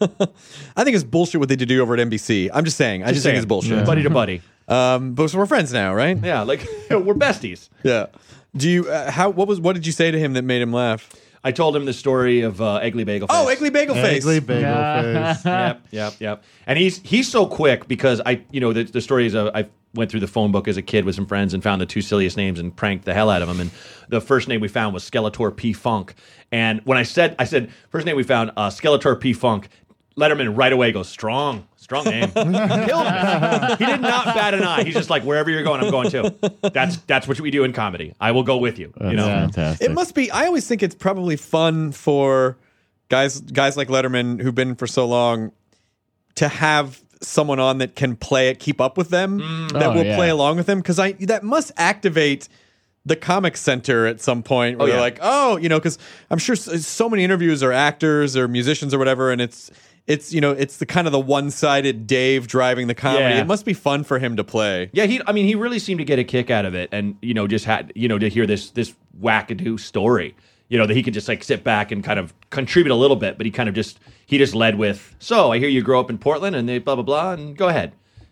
I think it's bullshit what they do over at N B C. I'm just saying. I just, think saying. it's bullshit. buddy to buddy. Um, but we're friends now, right? Yeah, like we're besties. Yeah. Do you? Uh, how? What was? What did you say to him that made him laugh? I told him the story of uh, Eggly Bagel. Oh, Face. Eggly Bagel Face. Eggly bagel face. Yep, yep, yep. And he's he's so quick because I, you know, the, the story is uh, I went through the phone book as a kid with some friends and found the two silliest names and pranked the hell out of them. And the first name we found was Skeletor P Funk. And when I said I said first name we found uh, Skeletor P Funk, Letterman right away goes strong. Strong name. Killed me. He did not bat an eye. He's just like, wherever you're going, I'm going too. That's that's what we do in comedy. I will go with you. That's you know. fantastic. It must be. I always think it's probably fun for guys guys like Letterman who've been for so long to have someone on that can play it, keep up with them, that Oh, will yeah. play along with them. Because I that must activate the comic center at some point where Oh, they're yeah. like, oh, you know, because I'm sure so, so many interviews are actors or musicians or whatever, and it's it's you know it's the kind of the one sided Dave driving the comedy. Yeah. It must be fun for him to play. Yeah, he. I mean, he really seemed to get a kick out of it, and you know, just had you know to hear this this wackadoo story. You know that he could just like sit back and kind of contribute a little bit, but he kind of just he just led with. So I hear you grew up in Portland, and they blah blah blah, and go ahead.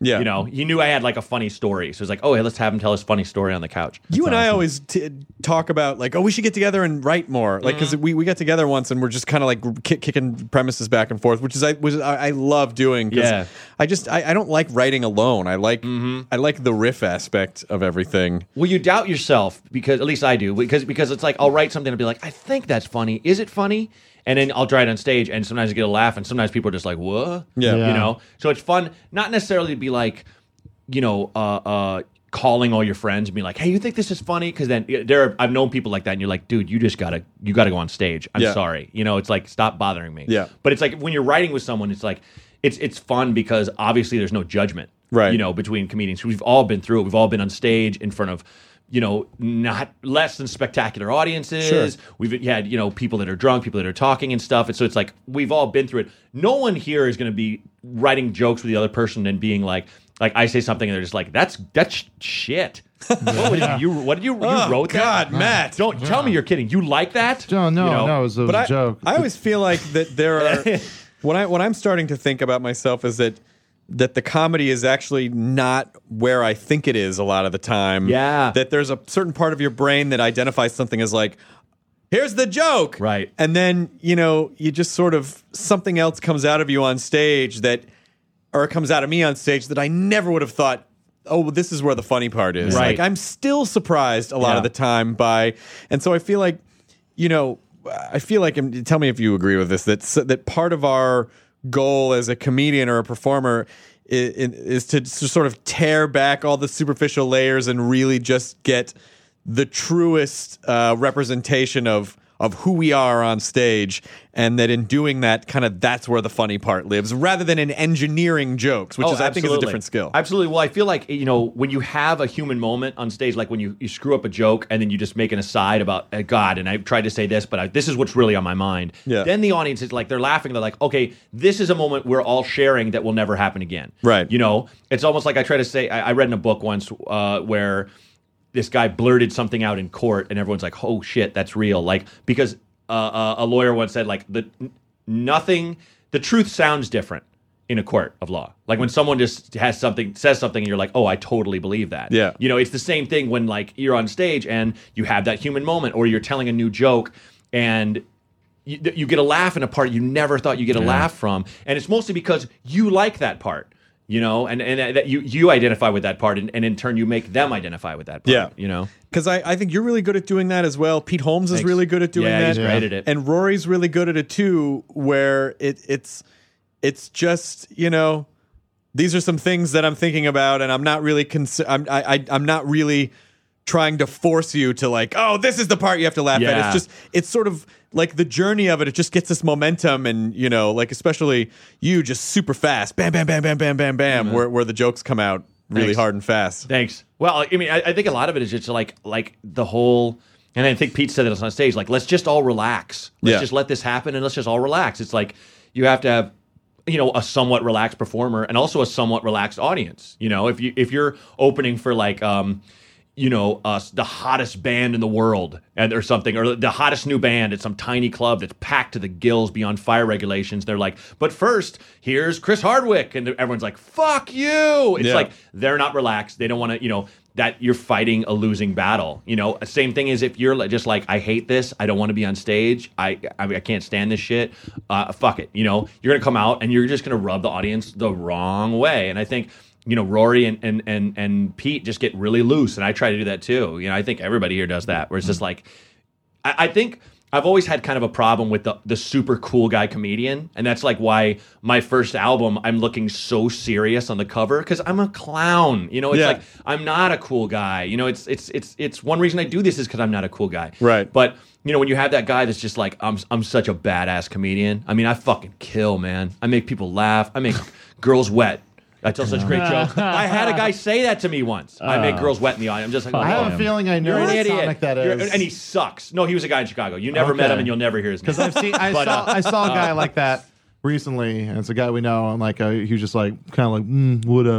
Yeah. You know, he knew I had like a funny story. So it's like, oh, hey, let's have him tell his funny story on the couch. You and I always t- talk about like, oh, we should get together and write more, like because we, we got together once and we're just kind of like kick, kicking premises back and forth, which is I was I, I love doing. 'Cause Yeah. I just I, I don't like writing alone. I like I like the riff aspect of everything. Well, you doubt yourself because at least I do because because it's like I'll write something and be like, I think that's funny. Is it funny? And then I'll try it on stage, and sometimes I get a laugh, and sometimes people are just like, "What?" Yeah. Yeah. You know. So it's fun, not necessarily to be like, you know, uh, uh, calling all your friends and be like, "Hey, you think this is funny?" Because then there, are, I've known people like that, and you're like, "Dude, you just gotta, you gotta go on stage." I'm Yeah. sorry. You know, it's like, stop bothering me. Yeah. But it's like when you're writing with someone, it's like, it's it's fun because obviously there's no judgment, Right. You know, between comedians. We've all been through it. We've all been on stage in front of, you know, not less than spectacular audiences. Sure. We've had, you know, people that are drunk, people that are talking and stuff. And so it's like, we've all been through it. No one here is going to be writing jokes with the other person and being like, like I say something and they're just like, that's, that's shit. What, did you, what did you, you Oh, wrote God, that? Matt. Don't tell me you're kidding. You like that? No, no, You know? no, it was, it was But a I, joke. I always feel like that there are what I what I'm starting to think about myself is that that the comedy is actually not where I think it is a lot of the time. Yeah. That there's a certain part of your brain that identifies something as like, here's the joke. Right. And then, you know, you just sort of something else comes out of you on stage that or it comes out of me on stage that I never would have thought, oh, well, this is where the funny part is. Right. Like I'm still surprised a lot Yeah. of the time by and so I feel like, you know, I feel like and tell me if you agree with this that that part of our goal as a comedian or a performer is, is to, to sort of tear back all the superficial layers and really just get the truest uh, representation of of who we are on stage, and that in doing that, kind of that's where the funny part lives, rather than in engineering jokes, which Oh, is I think is a absolutely. different skill. Absolutely. Well, I feel like, you know, when you have a human moment on stage, like when you, you screw up a joke and then you just make an aside about uh, God, and I tried to say this, but I, this is what's really on my mind. Yeah. Then the audience is like, they're laughing. They're like, okay, this is a moment we're all sharing that will never happen again. Right. You know, it's almost like I try to say, I, I read in a book once uh, where this guy blurted something out in court and everyone's like, oh shit, that's real. Like, because uh, uh, a lawyer once said like the n- nothing, the truth sounds different in a court of law. Like when someone just has something, says something and you're like, oh, I totally believe that. Yeah. You know, it's the same thing when like you're on stage and you have that human moment or you're telling a new joke and you, you get a laugh in a part you never thought you get a laugh from. And it's mostly because you like that part. You know, and, and that you, you identify with that part, and, and in turn you make them identify with that part. Yeah. You know? Because I, I think you're really good at doing that as well. Pete Holmes is Thanks. really good at doing Yeah, that. he's great at it. And Rory's really good at it too, where it it's it's just, you know, these are some things that I'm thinking about, and I'm not really cons- I'm I, I I'm not really trying to force you to like, oh, this is the part you have to laugh at. Yeah. It's just it's sort of like the journey of it, it just gets this momentum, and you know, like especially you just super fast. Bam, bam, bam, bam, bam, bam, bam, where where the jokes come out really Thanks. hard and fast. Thanks. Well, I mean, I, I think a lot of it is just like like the whole, and I think Pete said this on stage, like, let's just all relax. Let's Yeah. just let this happen and let's just all relax. It's like you have to have, you know, a somewhat relaxed performer and also a somewhat relaxed audience. You know, if you if you're opening for like um you know, uh, the hottest band in the world and or something, or the hottest new band at some tiny club that's packed to the gills beyond fire regulations. They're like, but first, here's Chris Hardwick. And everyone's like, fuck you. It's Yeah. like, they're not relaxed. They don't want to, you know, that you're fighting a losing battle. You know, same thing as if you're just like, I hate this. I don't want to be on stage. I, I, I can't stand this shit. Uh, fuck it. You know, you're going to come out and you're just going to rub the audience the wrong way. And I think, you know, Rory and, and and and Pete just get really loose, and I try to do that too. You know, I think everybody here does that, where it's just like, I, I think I've always had kind of a problem with the the super cool guy comedian, and that's like why my first album, I'm looking so serious on the cover because I'm a clown. You know, it's Yeah. like I'm not a cool guy. You know, it's it's it's it's one reason I do this is because I'm not a cool guy. Right. But you know, when you have that guy that's just like, I'm I'm such a badass comedian. I mean, I fucking kill, man. I make people laugh. I make girls wet. I tell such great jokes. I had a guy say that to me once. I make girls wet in the eye. I'm just like, I have oh, a feeling I know you're an what idiot. comic that You're- is. and he sucks. No, he was a guy in Chicago. You never met Okay. him, and you'll never hear his name. Because I've seen, I But, saw, uh, I saw a guy like that recently, and it's a guy we know, and like uh, he was just like, kind of like, mm, whatever.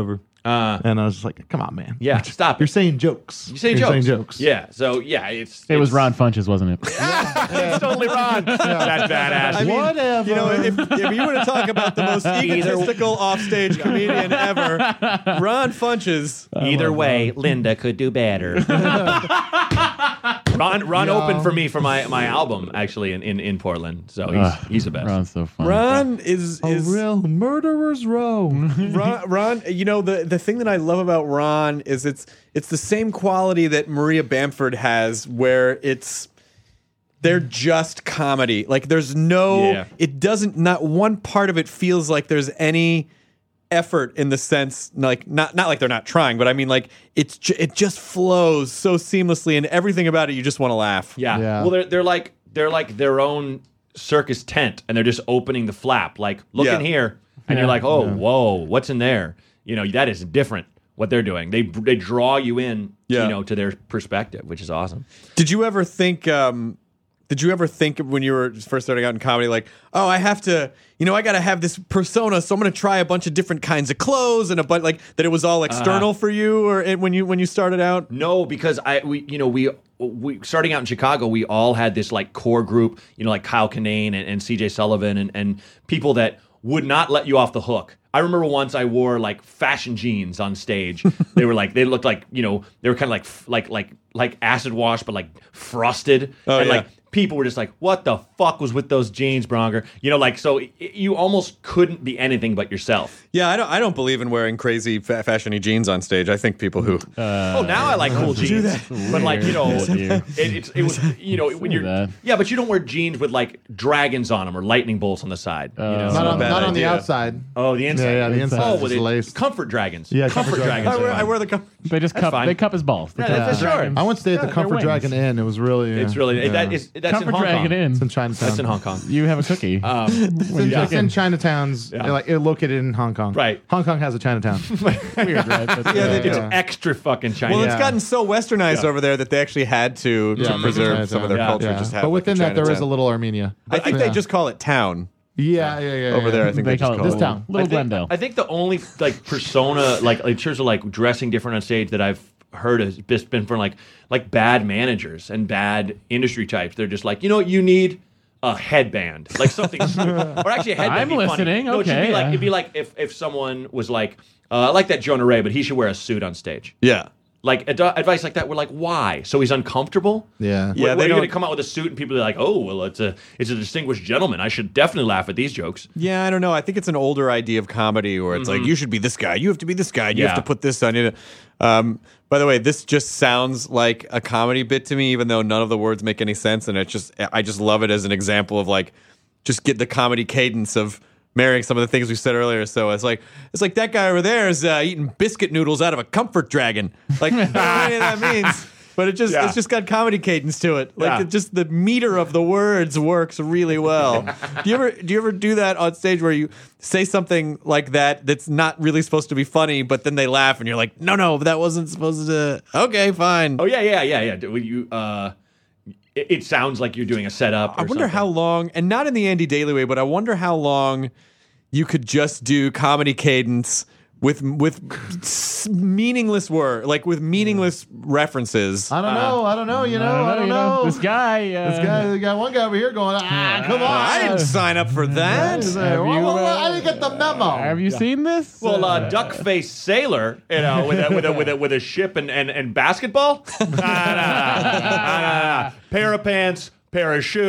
Uh, and I was just like, come on, man. yeah, stop. You're it. saying jokes. You saying You're jokes. saying jokes. Yeah. So yeah, it's It was it's- Ron Funches, wasn't it? It's totally Ron. That's badass. I mean, Whatever. You know, if, if you were to talk about the most egotistical offstage comedian ever, Ron Funches. Either way, Linda could do better. Ron Ron Yeah. opened for me for my, my album actually in, in, in Portland, so he's Ugh, he's the best. Ron's so funny. Ron is A is real murderer's row. Ron, Ron. You know the the thing that I love about Ron is it's it's the same quality that Maria Bamford has, where it's they're just comedy. Like there's no, Yeah. it doesn't. Not one part of it feels like there's any effort in the sense like not not like they're not trying, but I mean like it's ju- it just flows so seamlessly, and everything about it you just want to laugh. Yeah. Yeah. Well, they're they're like they're like their own circus tent, and they're just opening the flap. Like, look Yeah. in here, and Yeah. you're like, oh, Yeah. whoa, what's in there? You know, that is different. What they're doing, they they draw you in, Yeah. you know, to their perspective, which is awesome. Did you ever think? Um, did you ever think when you were first starting out in comedy, like, oh, I have to, you know, I got to have this persona, so I'm going to try a bunch of different kinds of clothes and a bunch like that. It was all external for you, or it, when you when you started out. No, because I we you know we we starting out in Chicago, we all had this like core group, you know, like Kyle Kinane and, and C J Sullivan and and people that would not let you off the hook. I remember once I wore like fashion jeans on stage. They were like they looked like, you know, they were kind of like like like like acid wash, but like frosted. Oh, and yeah. like people were just like, what the fuck was with those jeans, Bronger? You know, like so it, you almost couldn't be anything but yourself. Yeah, I don't. I don't believe in wearing crazy fa- fashiony jeans on stage. I think people who oh, now I like cool jeans. But like, you know, Weird of you. it, it's it was you know when Say you're that. yeah, but you don't wear jeans with like dragons on them or lightning bolts on the side. you know, Not not a on, bad not on the idea. outside. oh the inside. Yeah, yeah, the inside Oh, is with just it, laced. comfort dragons. Yeah, comfort, comfort dragons. dragons. I wear, are I fun. wear the. Com- They just cup. fine. They cup his balls. The Yeah, Comfort that's- sure. Dragons. I once stayed at the They're Comfort wings. Dragon Inn. It was really. It's uh, really yeah. that is that's Comfort in Hong Dragon Kong. Inn. It's in Chinatown. That's in Hong Kong. You have a cookie. Um, When you It's check in in. Chinatowns, Yeah. like it located in Hong Kong. Right. Hong Kong has a Chinatown. Weird, right? That's, Yeah, they uh, do. it's Yeah. extra fucking Chinese. well, it's Yeah. gotten so westernized Yeah. over there that they actually had to, Yeah, to make preserve it some of their Yeah. culture. Yeah. Just have But like, within a that, there is a Chinatown. little Armenia. I think they Yeah. just call it town Yeah, yeah, yeah. over yeah. there. I think They they, call just it call this it town. Little I think, Glendale. I think the only like persona, like in terms of like dressing different on stage that I've heard has just been from like like bad managers and bad industry types. They're just like, you know what you need? A headband, like something, or actually a headband. I'm would be funny. listening. No, it should Okay, be like yeah. it'd be like if if someone was like, uh, I like that Jonah Ray, but he should wear a suit on stage. Yeah. Like ad- advice like that, we're like, why? So he's uncomfortable. Yeah. Yeah, What, they are you going don't- to come out with a suit and people are like, oh, well, it's a it's a distinguished gentleman. I should definitely laugh at these jokes. Yeah, I don't know. I think it's an older idea of comedy where it's like you should be this guy, you have to be this guy, you Yeah. have to put this on you. Um, by the way, this just sounds like a comedy bit to me, even though none of the words make any sense, and it just I just love it as an example of like just get the comedy cadence of marrying some of the things we said earlier. So it's like it's like that guy over there is uh, eating biscuit noodles out of a comfort dragon. Like I don't know what any of that means. But it just Yeah. it's just got comedy cadence to it. Like Yeah. it just the meter of the words works really well. Do you ever do you ever do that on stage where you say something like that that's not really supposed to be funny, but then they laugh and you're like, no, no, that wasn't supposed to. Okay, fine. Oh yeah, yeah, yeah, yeah. Do you? Uh, it, it sounds like you're doing a setup. Or I wonder something. how long, and not in the Andy Daly way, but I wonder how long you could just do comedy cadence with with s- meaningless word, like with meaningless references. I don't know. I don't know. You know. I don't, you know. This guy. Uh, This guy, we got one guy over here going, ah, come on. I didn't sign up for that. He's like, Have well, you, well, uh, I didn't get the memo. Have you seen this? Well, uh, duck face sailor, you know, with a with a with a with a ship and and, and basketball. Nah, nah, nah, nah, nah, nah. Pair of pants, pair of shoes.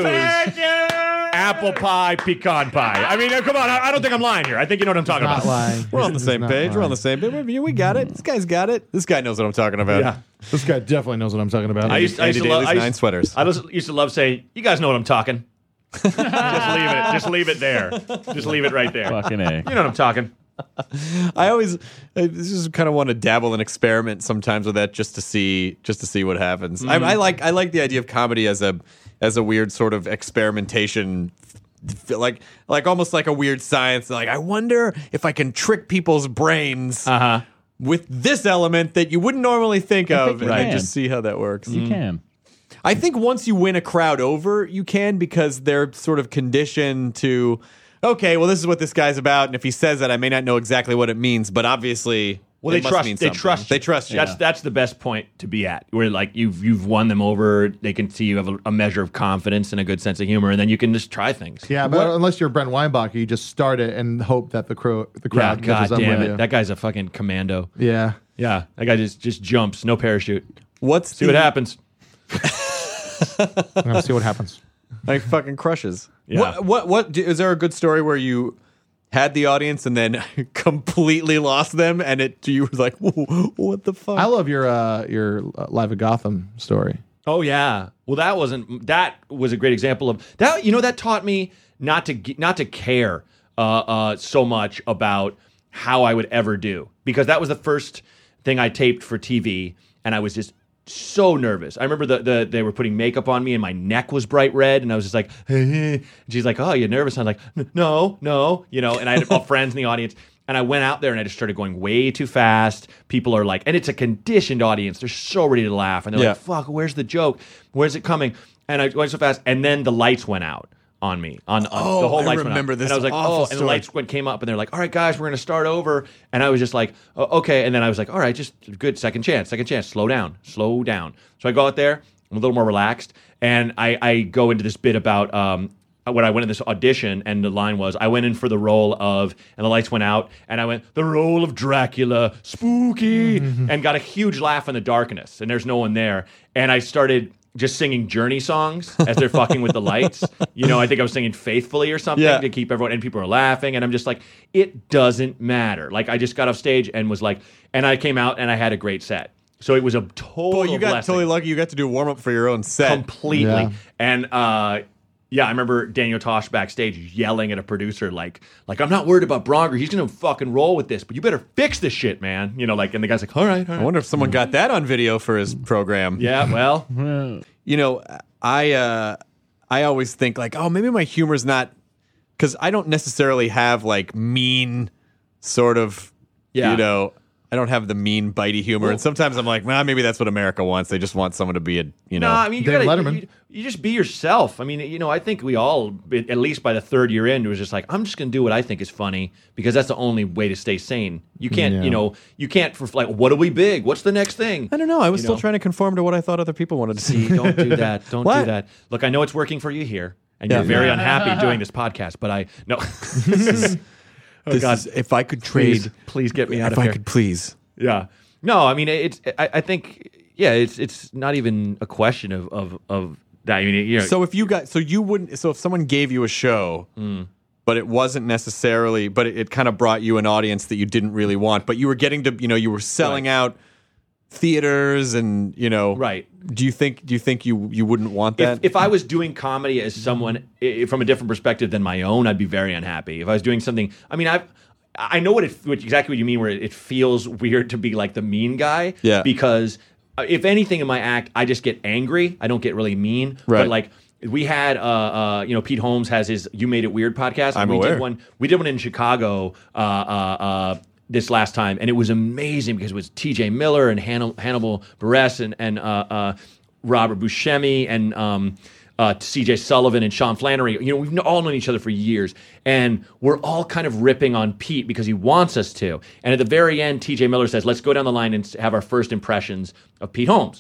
Apple pie, pecan pie. I mean, uh, come on. I, I don't think I'm lying here. I think you know what I'm talking Not about. lying. We're on the He's same not page. We're on lying. the same page. We we got it. This guy's got it. This guy knows what I'm talking about. Yeah. This guy definitely knows what I'm talking about. I used, I used Andy to love Daly's I used, nine sweaters. I just used to love saying, "You guys know what I'm talking." Just leave it. Just leave it there. Just leave it right there. Fucking A. You know what I'm talking. I always I just kind of want to dabble and experiment sometimes with that just to see just to see what happens. I, I like I like the idea of comedy as a as a weird sort of experimentation, like like almost like a weird science. Like I wonder if I can trick people's brains Uh huh. with this element that you wouldn't normally think of, you and then can. just see how that works. You can. I think once you win a crowd over, you can because they're sort of conditioned to, okay, well, this is what this guy's about, and if he says that, I may not know exactly what it means, but obviously, Well, they It must trust. mean They something. trust. They you. trust you. That's that's the best point to be at, where like you've you've won them over. They can see you have a, a measure of confidence and a good sense of humor, and then you can just try things. Yeah, but unless you're Brent Weinbacher, you just start it and hope that the crow, the Yeah, crowd God catches up damn with it, you. that guy's a fucking commando. Yeah. Yeah, that guy just just jumps, no parachute. What's See the, what happens. Let's see what happens. Like fucking crushes. Yeah. What? What? What? do- Is there a good story where you had the audience and then completely lost them, and it you were like, what the fuck? I love your uh, your uh, Live at Gotham story. Oh yeah. Well, that wasn't. That was a great example of that. You know, that taught me not to ge- not to care uh, uh, so much about how I would ever do, because that was the first thing I taped for T V, and I was just so nervous. I remember the, the they were putting makeup on me, and my neck was bright red, and I was just like, hey. And she's like, oh, you're nervous? And I'm like, no, no, you know. And I had all friends in the audience. And I went out there and I just started going way too fast. People are like, and it's a conditioned audience. They're so ready to laugh. And they're Yeah. like, fuck, where's the joke? Where's it coming? And I went so fast. And then the lights went out on me. On, on Oh, the whole I lights remember went out. this And I was like, awful oh, and the story. lights went, came up and they're like, all right, guys, we're going to start over. And I was just like, oh, okay. And then I was like, all right, just good. Second chance, second chance. Slow down, slow down. So I go out there. I'm a little more relaxed. And I, I go into this bit about, um, when I went in this audition, and the line was, I went in for the role of, and the lights went out, and I went, the role of Dracula, spooky, and got a huge laugh in the darkness, and there's no one there. And I started just singing Journey songs as they're fucking with the lights. You know, I think I was singing Faithfully or something Yeah. to keep everyone, and people are laughing, and I'm just like, it doesn't matter. Like, I just got off stage and was like, and I came out and I had a great set. So it was a total Boy, you got blessing. totally lucky. You got to do a warm up for your own set. Completely. Yeah. And uh yeah, I remember Daniel Tosh backstage yelling at a producer like, like I'm not worried about Bronger. He's gonna fucking roll with this, but you better fix this shit, man. You know, like, and the guy's like, all right, all I right. wonder if someone got that on video for his program. Yeah, well, You know, I uh, I always think like, oh, maybe my humor's not, because I don't necessarily have like mean sort of, Yeah. you know, I don't have the mean bitey humor. And sometimes I'm like, nah, maybe that's what America wants. They just want someone to be a, you know. no, I mean, you, David gotta, Letterman. you, you just be yourself. I mean, you know, I think we all, at least by the third year in, was just like, I'm just gonna do what I think is funny because that's the only way to stay sane. You can't, Yeah. you know, you can't for like, what are we big? What's the next thing? I don't know. I was You still know. trying to conform to what I thought other people wanted to see. See, don't do that. Don't What? do that. Look, I know it's working for you here, and Yeah. you're very unhappy doing this podcast, but I no. oh This God, is, if I could please, trade, please get me out if of I here. could please. Yeah. No, I mean it's. I, I think yeah, it's it's not even a question of of of that. I mean, you know, So if you got, so you wouldn't, so if someone gave you a show, but it wasn't necessarily, but it, it kind of brought you an audience that you didn't really want, but you were getting to, you know, you were selling Right. out theaters and, you know, Right. Do you think, do you think you, you wouldn't want that? if, if I was doing comedy as someone i- from a different perspective than my own, I'd be very unhappy. If I was doing something, I mean, I I know what it what, exactly what you mean, where it, it feels weird to be like the mean guy. Yeah. Because uh, if anything in my act, I just get angry. I don't get really mean. Right. But like we had, uh, uh, you know, Pete Holmes has his "You Made It Weird" podcast. I'm we aware. Did one, we did one in Chicago. Uh, uh, uh, this last time, and it was amazing because it was T J Miller and Hannibal, Hannibal Buress and and uh, uh, Robert Buscemi and um, uh, C J Sullivan and Sean Flannery. You know, we've all known each other for years, and we're all kind of ripping on Pete because he wants us to. And at the very end, T J Miller says, "Let's go down the line and have our first impressions of Pete Holmes."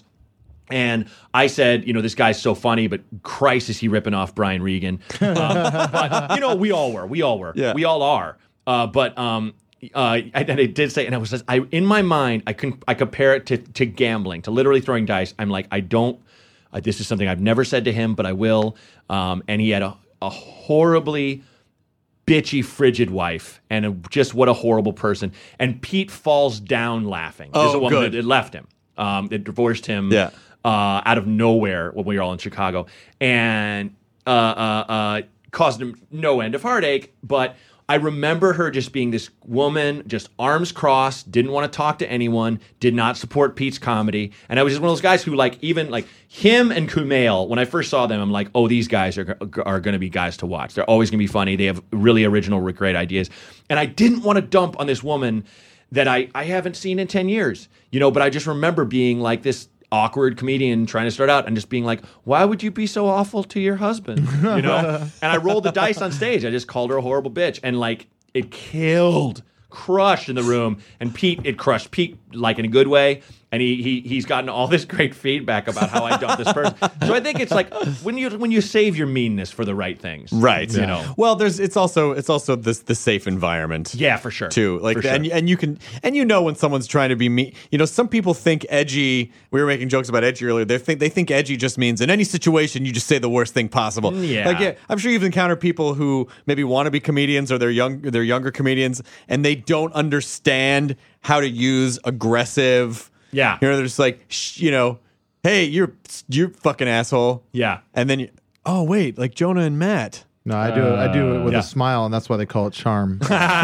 And I said, you know, this guy's so funny, but Christ, is he ripping off Brian Regan? Um, but, you know, we all were. We all were. Yeah. We all are. Uh, but um, uh, and I did say, and I was just, I in my mind, I can I compare it to to gambling, to literally throwing dice. I'm like, I don't. Uh, this is something I've never said to him, but I will. Um, and he had a, a horribly bitchy, frigid wife, and a, just what a horrible person. And Pete falls down laughing. This is Oh, a woman good. that, that left him. Um, that divorced him. Yeah. Uh, out of nowhere when we were all in Chicago, and uh, uh, uh, caused him no end of heartache. But I remember her just being this woman, just arms crossed, didn't want to talk to anyone, did not support Pete's comedy. And I was just one of those guys who, like, even like him and Kumail, when I first saw them, I'm like, oh, these guys are, are going to be guys to watch. They're always going to be funny. They have really original, great ideas. And I didn't want to dump on this woman that I, I haven't seen in ten years, you know, but I just remember being like this awkward comedian trying to start out and just being like, why would you be so awful to your husband? You know? And I rolled the dice on stage. I just called her a horrible bitch. And like, it killed crushed in the room, and Pete it crushed Pete like in a good way. And he, he he's gotten all this great feedback about how I dumped this person. So I think it's like when you when you save your meanness for the right things, Right. You know. Well, there's it's also it's also this the safe environment. Yeah, for sure. Too like For sure. and and you can and you know when someone's trying to be mean. You know, some people think edgy. We were making jokes about edgy earlier. They think they think edgy just means in any situation you just say the worst thing possible. Yeah. Like yeah, I'm sure you've encountered people who maybe want to be comedians or they're young they're younger comedians and they don't understand how to use aggressive. Yeah. You know, they're just like, Shh, you know, hey, you're you're fucking asshole. Yeah. And then, you, oh wait, like Jonah and Matt. No, I do it. I do it with yeah. a smile, and that's why they call it charm.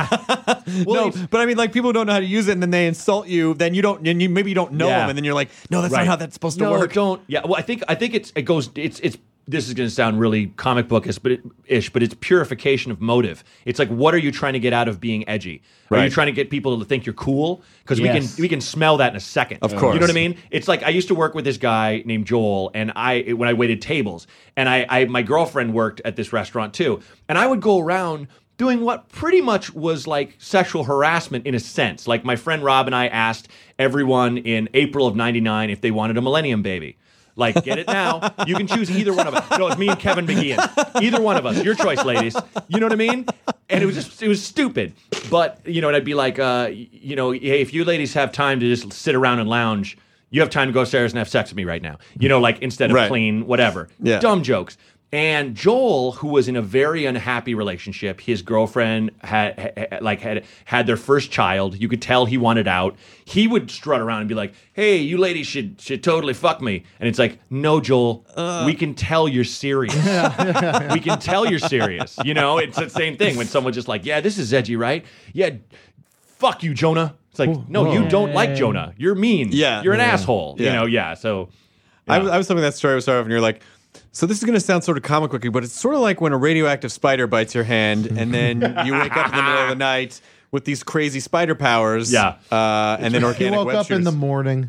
no, but I mean, like people who don't know how to use it, and then they insult you. Then you don't, and you maybe you don't know Yeah. them, and then you're like, no, that's Right. not how that's supposed to no, work. don't. Yeah. Well, I think I think it's it goes. It's it's. This is going to sound really comic bookish, but it, ish, but it's purification of motive. It's like, what are you trying to get out of being edgy? Are you Right. trying to get people to think you're cool? Because Yes. we can we can smell that in a second. Of course. You know what I mean? It's like I used to work with this guy named Joel, and I when I waited tables, and I, I my girlfriend worked at this restaurant too, and I would go around doing what pretty much was like sexual harassment in a sense. Like my friend Rob and I asked everyone in April of ninety-nine if they wanted a Millennium Baby. Like, get it now. You can choose either one of us. No, it's me and Kevin McGeehan. Either one of us. Your choice, ladies. You know what I mean? And it was just, it was stupid. But, you know, and I'd be like, uh, you know, hey, if you ladies have time to just sit around and lounge, you have time to go upstairs and have sex with me right now. You know, like instead of Right. clean, whatever. Yeah. Dumb jokes. And Joel, who was in a very unhappy relationship, his girlfriend had, had like had had their first child. You could tell he wanted out. He would strut around and be like, "Hey, you ladies should should totally fuck me." And it's like, "No, Joel, Uh. we can tell you're serious. We can tell you're serious." You know, it's the same thing when someone's just like, "Yeah, this is edgy, right? Yeah, fuck you, Jonah." It's like, no, you don't like Jonah. You're mean. Yeah. you're an Yeah. asshole. You Yeah. know, yeah. So, I, yeah. was, I was telling that story with Sarah, and you're like, so this is going to sound sort of comic booky, but it's sort of like when a radioactive spider bites your hand, and then you wake up in the middle of the night with these crazy spider powers. Yeah. Uh, and then He organic woke web up in the shooters. morning.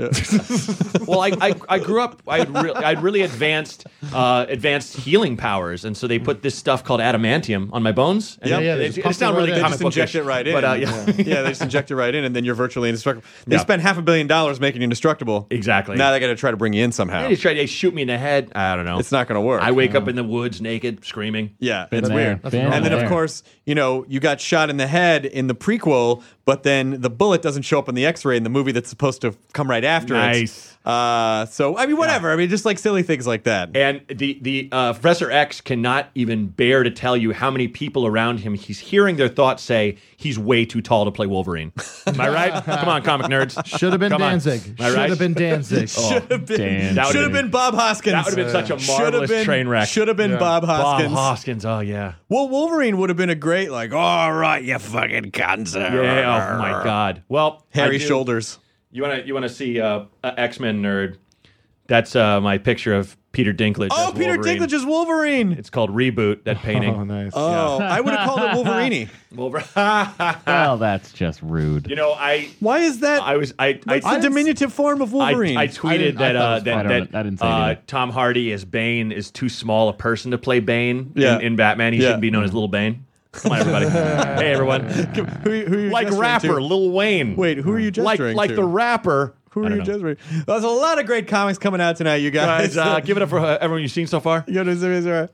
Well, I, I I grew up. I had re- I had really advanced uh, advanced healing powers, and so they put this stuff called adamantium on my bones. And Yeah, it, yeah, they it, just it pump sounds it really right in. They comic just inject bookish, it right in. But uh, yeah, yeah, they just inject it right in, and then you're virtually indestructible. They Yeah. spend half a billion dollars making you indestructible. exactly. Now they got to try to bring you in somehow. they try to shoot me in the head. I don't know. It's not going to work. I wake up in the woods naked, screaming. Yeah, Been it's there. weird. Been And then, there. of course, you know, you got shot in the head in the prequel, but then the bullet doesn't show up in the X-ray in the movie that's supposed to come right after Nice. it. Uh, so, I mean, whatever. I mean, just like silly things like that. And the the uh, Professor X cannot even bear to tell you how many people around him he's hearing their thoughts say he's way too tall to play Wolverine. Am I right? Come on, comic nerds. Should have been Come on. Danzig. Am I Should right? have been Danzig. Should have been, damn. That would've should have been- been Bob Hoskins. That would have been such a Should have marvelous been- train wreck. Should have been Yeah. Bob Bob Hoskins. Hoskins. Oh yeah. Well, Wolverine would have been a great, like, all right, you fucking cancer. Yeah. Oh my God. Well, Hairy I do- shoulders. You wanna you wanna see uh, a X-Men nerd? That's uh, my picture of Peter Dinklage. Oh, as Peter Wolverine. Dinklage is Wolverine. It's called Reboot. That painting. Oh, nice. Oh, I would have called it Wolverine. Wolverine. Well, that's just rude. You know, I Why is that? I was I I, It's the diminutive form of I, Wolverine. I I tweeted didn't- I that thought it uh, was that, fine. I that don't- I didn't say uh, either. Tom Hardy as Bane is too small a person to play Bane Yeah. in, in Batman. He Yeah. shouldn't be known as Little Bane. Come on, everybody. Hey, everyone. who, who are you Like gesturing rapper to? Lil Wayne. Wait, who are you like gesturing like to? the rapper. Who I are don't you know. gesturing? There's a lot of great comics coming out tonight, you guys. Guys, uh, give it up for uh, everyone you've seen so far. You know,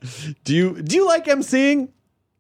do you do you like emceeing?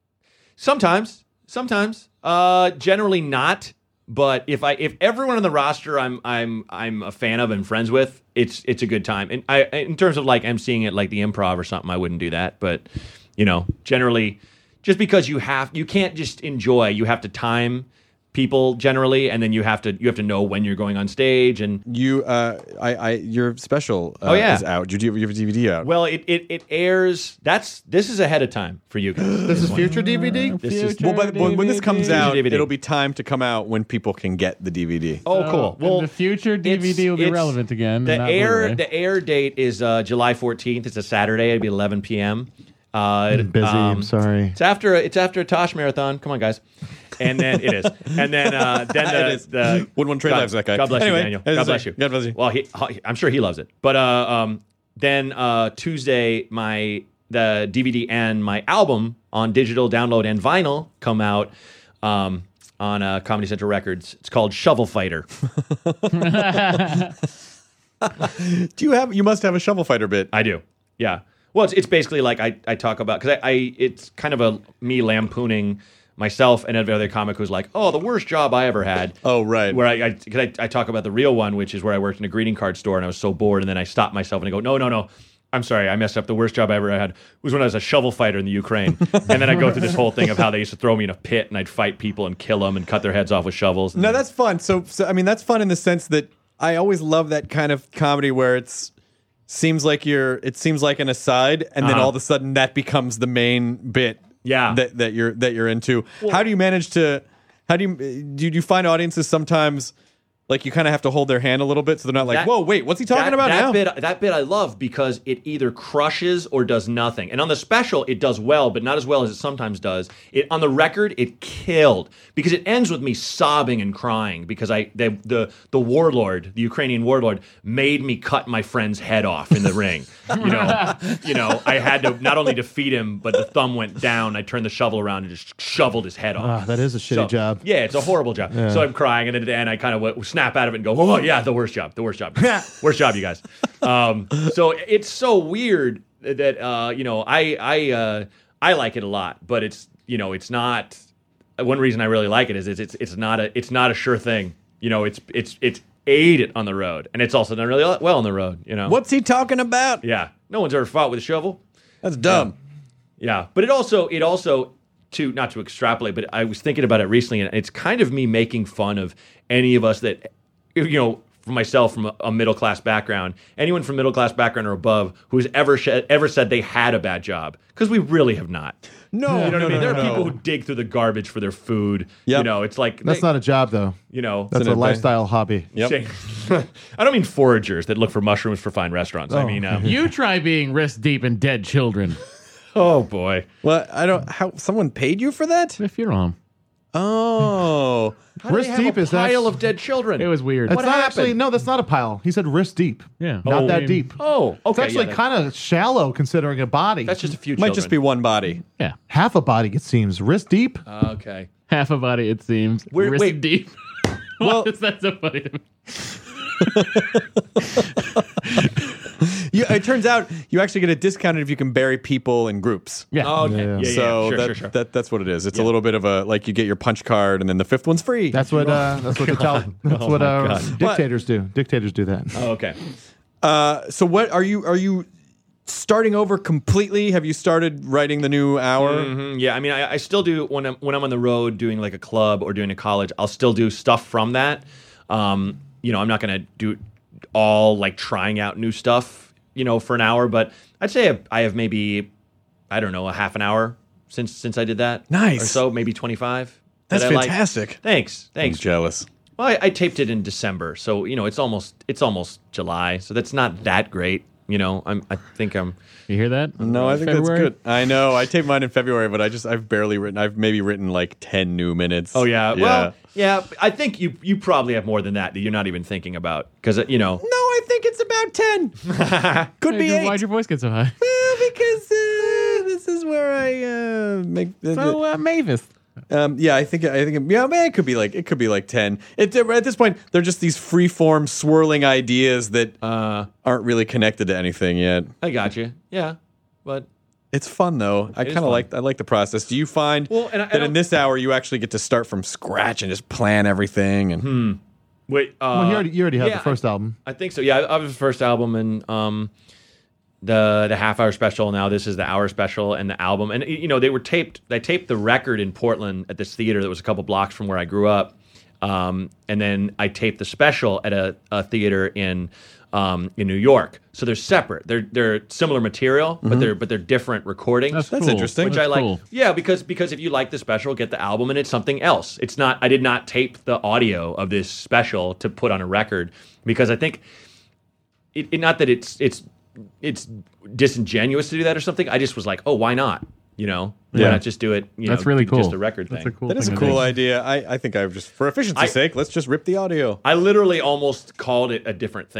Sometimes, sometimes, uh, generally not. But if I if everyone on the roster I'm I'm I'm a fan of and friends with, it's it's a good time. And I in terms of like emceeing at like the Improv or something, I wouldn't do that. But you know, generally, just because you have you can't just enjoy, you have to time people generally, and then you have to you have to know when you're going on stage. And You, uh, I, I, your special uh, Oh, yeah. is out. You do you have a D V D out? well, it, it it airs. That's this is ahead of time for you guys. This is future D V D? This is well, by the, when, when this comes out, D V D. it'll be time to come out when people can get the D V D. oh, cool. And Well, the future D V D will be it's- relevant again. The not air Blu-ray. the air date is uh, July fourteenth. It's a Saturday. It'll be eleven p.m. Uh, I'm busy. um, I'm sorry. It's after it's after a Tosh marathon. Come on, guys. And then it is. And then uh, then the, It is. the Wouldn't want to trade God, lives with that guy. God bless Anyway, you, Daniel. as I God say, bless you. God bless you. Well, he, I'm sure he loves it. But uh, um, then uh, Tuesday, my the D V D and my album on digital download and vinyl come out. Um, on uh, Comedy Central Records. It's called Shovel Fighter. Do you have? You must have a shovel fighter bit. I do. Yeah. Well, it's, it's basically like I, I talk about, because I, I it's kind of a me lampooning myself and every other comic who's like, oh, the worst job I ever had. Oh, right. Where I, I, cause I, I talk about the real one, which is where I worked in a greeting card store and I was so bored, and then I stopped myself and I go, no, no, no. I'm sorry, I messed up. The worst job I ever had was when I was a shovel fighter in the Ukraine. And then I go through this whole thing of how they used to throw me in a pit and I'd fight people and kill them and cut their heads off with shovels. No, that's fun. So, so I mean, that's fun in the sense that I always love that kind of comedy where it's seems like you're. It seems like an aside, and then Uh-huh. all of a sudden that becomes the main bit. Yeah. That that you're that you're into. How do you manage to? How do you do? You find audiences sometimes? Like you kind of have to hold their hand a little bit, so they're not like, That- "Whoa, wait, what's he talking that, about that now?" Bit, that bit I love because it either crushes or does nothing. And on the special, it does well, but not as well as it sometimes does. It on the record, it killed because it ends with me sobbing and crying because I they, the the warlord, the Ukrainian warlord, made me cut my friend's head off in the ring. You know, you know, I had to not only defeat him, but the thumb went down. I turned the shovel around and just shoveled his head off. Ah, that is a shitty So- job. Yeah, it's a horrible job. So I'm crying, and at the end, I kind of w- snap out of it and go, "Oh yeah, the worst job, the worst job, worst job, you guys." Um, so it's so weird that uh, you know I I uh, I like it a lot, but it's you know it's not. One reason I really like it is it's it's it's not a it's not a sure thing. You know, it's it's it's ate it on the road, and it's also done really well on the road. You know, What's he talking about? Yeah, no one's ever fought with a shovel. That's dumb. Yeah, but it also it also to not to extrapolate, but I was thinking about it recently, and it's kind of me making fun of any of us that you know, for myself from a, a middle class background, anyone from middle class background or above who's ever sh- ever said they had a bad job, because we really have not. No, You know what no, I mean? no, There are no. people who dig through the garbage for their food. Yep. You know, it's like That's they- not a job, though. you know. That's an a advan- lifestyle hobby. Yep. I don't mean foragers that look for mushrooms for fine restaurants. I Oh. mean, um, You try being wrist deep in dead children. oh boy. Well, I don't. How someone paid you for that? A funeral home. Oh, How do Wrist they have deep a is that- pile of dead children. It was weird. It's What not happened? actually, no, that's not a pile. He said wrist deep. Yeah. Not Oh. that deep. Oh, okay. It's actually yeah, that- kind of shallow considering a body. That's just a few. might just be children. one body. Yeah. half a body, it seems. Wrist deep? Okay. Half a body, it seems. Where- wrist wait. deep. Well- Why is that so funny to me? You, it turns out you actually get a discount if you can bury people in groups. Yeah. Oh, okay. Yeah. Yeah, yeah, so sure, that, sure, sure. That, that's what it is. It's a little bit of a like you get your punch card and then the fifth one's free. That's what uh, that's what the tell, that's Oh what my uh, God. dictators do. Dictators do that. Oh, okay. uh, so what are you are you starting over completely? Have you started writing the new hour? Mhm, yeah, I mean, I, I still do when I'm when I'm on the road doing like a club or doing a college. I'll still do stuff from that. Um, you know, I'm not gonna do all like trying out new stuff, you know, for an hour. But I'd say I've, I have maybe I don't know a half an hour since since I did that. Nice. or so, maybe twenty-five. That's that I like. fantastic. Thanks, I'm thanks. jealous. Well, I, I taped it in December, so you know it's almost it's almost July, so that's not that great. You know, I'm I think I'm. You hear that? No, I think February? that's good. I know. I taped mine in February, but I just I've barely written. I've maybe written like ten new minutes. Oh yeah. yeah. Well, yeah. I think you you probably have more than that that you're not even thinking about because you know. No, I think it's about ten. Could Hey, be dude, eight. Why'd your voice get so high? Well, because uh, this is where I uh, make. So, uh, Mavis. Um, yeah, I think I think yeah, man, it could be like it could be like ten. It, at this point, they're just these free-form, swirling ideas that uh, aren't really connected to anything yet. I got you. Yeah, but It's fun though. I is kind of fun. like I like the process. Do you find Well, and I- I that in don't- this hour you actually get to start from scratch and just plan everything? And wait. Uh, Well, you already, you already have yeah, the first album. I think so. Yeah, I, I was the first album and um, the the half hour special. Now this is the hour special and the album. And you know they were taped. They taped the record in Portland at this theater that was a couple blocks from where I grew up. Um, and then I taped the special at a, a theater in um, in New York. So they're separate. They're they're similar material, but they're but they're different recordings. That's, That's cool. interesting. Which That's I like. cool. Yeah, because because if you like the special, get the album, and it's something else. It's not. I did not tape the audio of this special to put on a record because I think it, it not that it's it's it's disingenuous to do that or something. I just was like, oh, why not? You know, why Yeah. not just do it? You That's know, really do cool. Just a record That's thing. a cool that is a thing to cool do. idea. I, I think I've just for efficiency's I- sake, let's just rip the audio. I literally almost called it a different thing.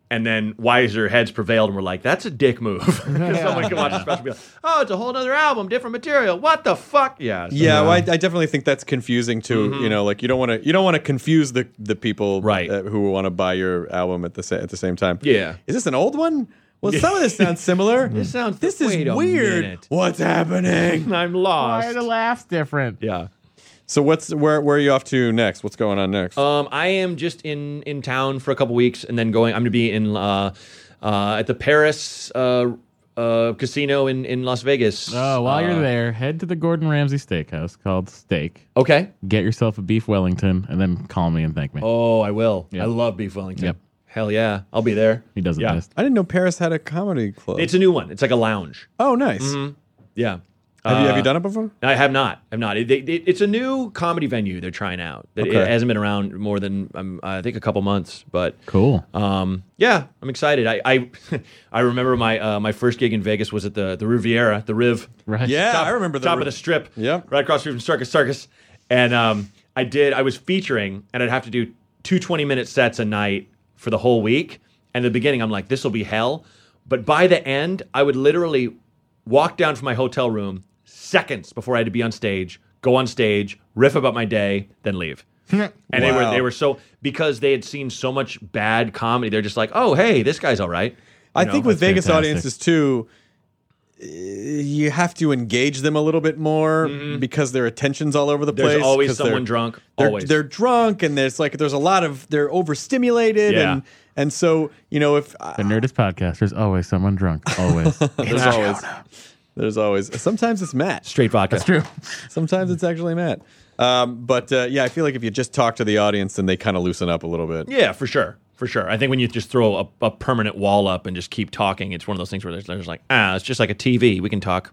And then wiser heads prevailed and were like, that's a dick move. Because someone can watch a special and be like, oh, it's a whole other album, different material. What the fuck? Yeah. So, Yeah, well, I, I definitely think that's confusing too. Mm-hmm. You know, like you don't want to you don't want to confuse the the people Right. uh, who want to buy your album at the sa- at the same time. Yeah. Is this an old one? Well, some of this sounds similar. This sounds- This is wait a weird. minute. What's happening? I'm Why lost. are the laughs different? Yeah. So what's where where are you off to next? What's going on next? Um, I am just in, in town for a couple weeks and then going, I'm going to be in uh, uh, at the Paris uh, uh, casino in, in Las Vegas. Oh, while Uh, you're there, head to the Gordon Ramsay Steakhouse called Steak. Okay. Get yourself a beef Wellington, and then call me and thank me. Oh, I will. Yep. I love Beef Wellington. Yep. Hell yeah. I'll be there. He does it yeah. best. I didn't know Paris had a comedy club. It's a new one. It's like a lounge. oh, nice. Yeah. Have you have Uh, you done it before? I have not. I've not. It, it, it's a new comedy venue they're trying out. It, Okay. it hasn't been around more than um, I think a couple months, but Cool. um, yeah, I'm excited. I I, I remember my uh, my first gig in Vegas was at the the Riviera, the Riv. Right. Yeah, top, I remember the top Riv- of the strip. Yep. right across the street from Circus Circus, and um, I did. I was featuring, and I'd have to do two twenty minute sets a night for the whole week. And in the beginning, I'm like, this will be hell. But by the end, I would literally walk down from my hotel room seconds before I had to be on stage, go on stage, riff about my day, then leave. And they were Wow. they were so because they had seen so much bad comedy. They're just like, oh hey, this guy's all right. I know, think with that's Vegas fantastic. audiences too, uh, you have to engage them a little bit more because their attention's all over the There's place. always 'cause they're- someone drunk. They're, Always. they're drunk and there's like there's a lot of they're overstimulated Yeah. and and so you know if uh, The Nerdist podcast. There's always someone drunk. Always. there's always there's always sometimes it's Matt. Straight vodka. That's true. Sometimes it's actually Matt. Um, but uh, yeah, I feel like if you just talk to the audience, then they kind of loosen up a little bit. Yeah, for sure. For sure. I think when you just throw a, a permanent wall up and just keep talking, it's one of those things where there's, there's like, ah, it's just like a T V. We can talk.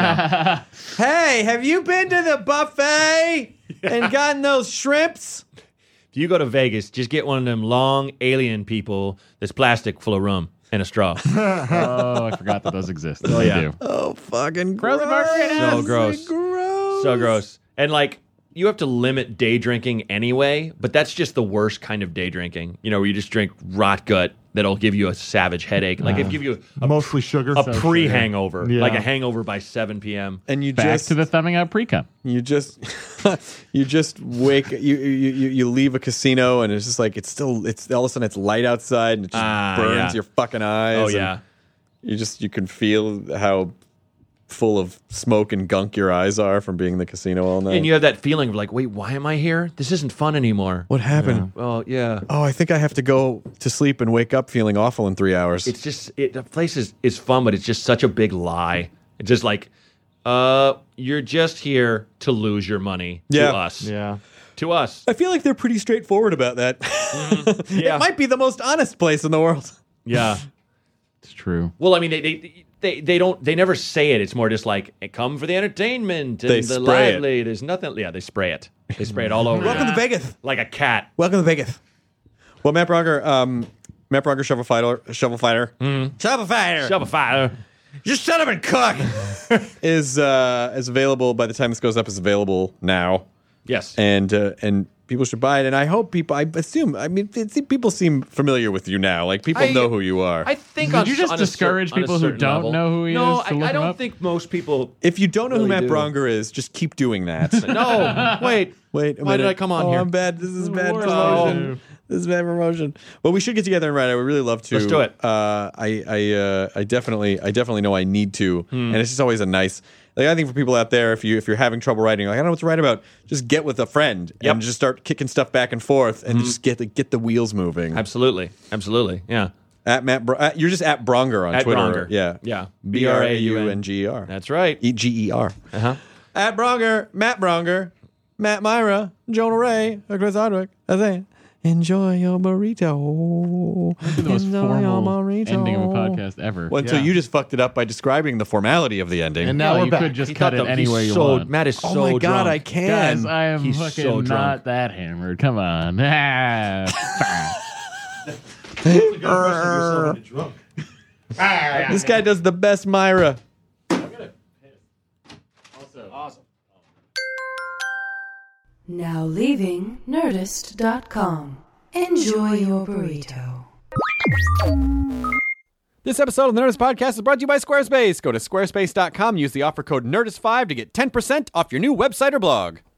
Hey, have you been to the buffet and gotten those shrimps? If you go to Vegas, just get one of them long alien people that's plastic full of rum and a straw. Oh, I forgot that those exist. Oh, yeah. do. Oh, fucking Frozen gross. margaritas. So gross. gross. So gross. And like, you have to limit day drinking anyway, but that's just the worst kind of day drinking. You know, where you just drink rot gut that'll give you a savage headache. Like, it'll give you a, Mostly sugar. a pre hangover, Yeah. like a hangover by seven p.m. And you Back just to the thumbing out pre-cum. you just you just wake you, you you you leave a casino and it's just like it's still it's all of a sudden it's light outside and it just Ah, burns yeah. your fucking eyes. Oh, and yeah. you just you can feel how full of smoke and gunk your eyes are from being in the casino all night. And you have that feeling of like, wait, why am I here? This isn't fun anymore. what happened? Well, yeah. Oh, I think I have to go to sleep and wake up feeling awful in three hours. It's just it, the place is, is fun, but it's just such a big lie. It's just like, uh, you're just here to lose your money Yeah. to us. Yeah. To us. I feel like they're pretty straightforward about that. Yeah. It might be the most honest place in the world. Yeah. It's true. Well, I mean, they, they they they don't they never say it. It's more just like come for the entertainment and They the spray it. lively. There's nothing. Yeah, they spray it. They spray it all over. Welcome you. to Vegas. Like a cat. Welcome to Vegas. Well, Matt Bronger, um, Matt Bronger, shovel fighter, shovel fighter, shovel fighter, Shove a fire. just shut up and cook. is uh, is available by the time this goes up. Is available now, Yes. and uh, and people should buy it. And I hope people. I assume. I mean, it, people seem familiar with you now. Like people I- know who you are. I think. Did on, you just on a cer- discourage on a people who certain don't level. know who he no, is to I, look I him don't up? think most people. if you don't know who really Matt do. Bronger is, just keep doing that. No, wait. Wait, a Why did minute. I come on oh, here? I'm bad. This is bad War promotion. Zone. This is bad promotion. Well, we should get together and write. I would really love to. Let's do it. Uh, I I uh, I definitely I definitely know I need to, Hmm. and it's just always a nice. Like I think for people out there, if you if you're having trouble writing, like I don't know what to write about, just get with a friend Yep. and just start kicking stuff back and forth, and just get the get the wheels moving. Absolutely. Absolutely. Yeah. At Matt, Bro- at, you're just at Bronger on At Twitter. Bronger. Yeah, Yeah. B R A U N G E R. That's right. E G E R. Uh huh. At Bronger, Matt Bronger, Matt Myra, Jonah Ray, Chris Hardwick. I say, enjoy your burrito. The most Enjoy your formal burrito. ending of a podcast ever. Well, until Yeah. you just fucked it up by describing the formality of the ending. And now Well, we're you back. could just He cut thought it that anywhere he's you so, want. Matt is oh so my god, drunk. I can. Guys, I am He's fucking so drunk. not that hammered. Come on. Ah. This guy does the best Myra. Now leaving Nerdist dot com. Enjoy your burrito. This episode of the Nerdist Podcast is brought to you by Squarespace. Go to squarespace dot com, use the offer code Nerdist five to get ten percent off your new website or blog.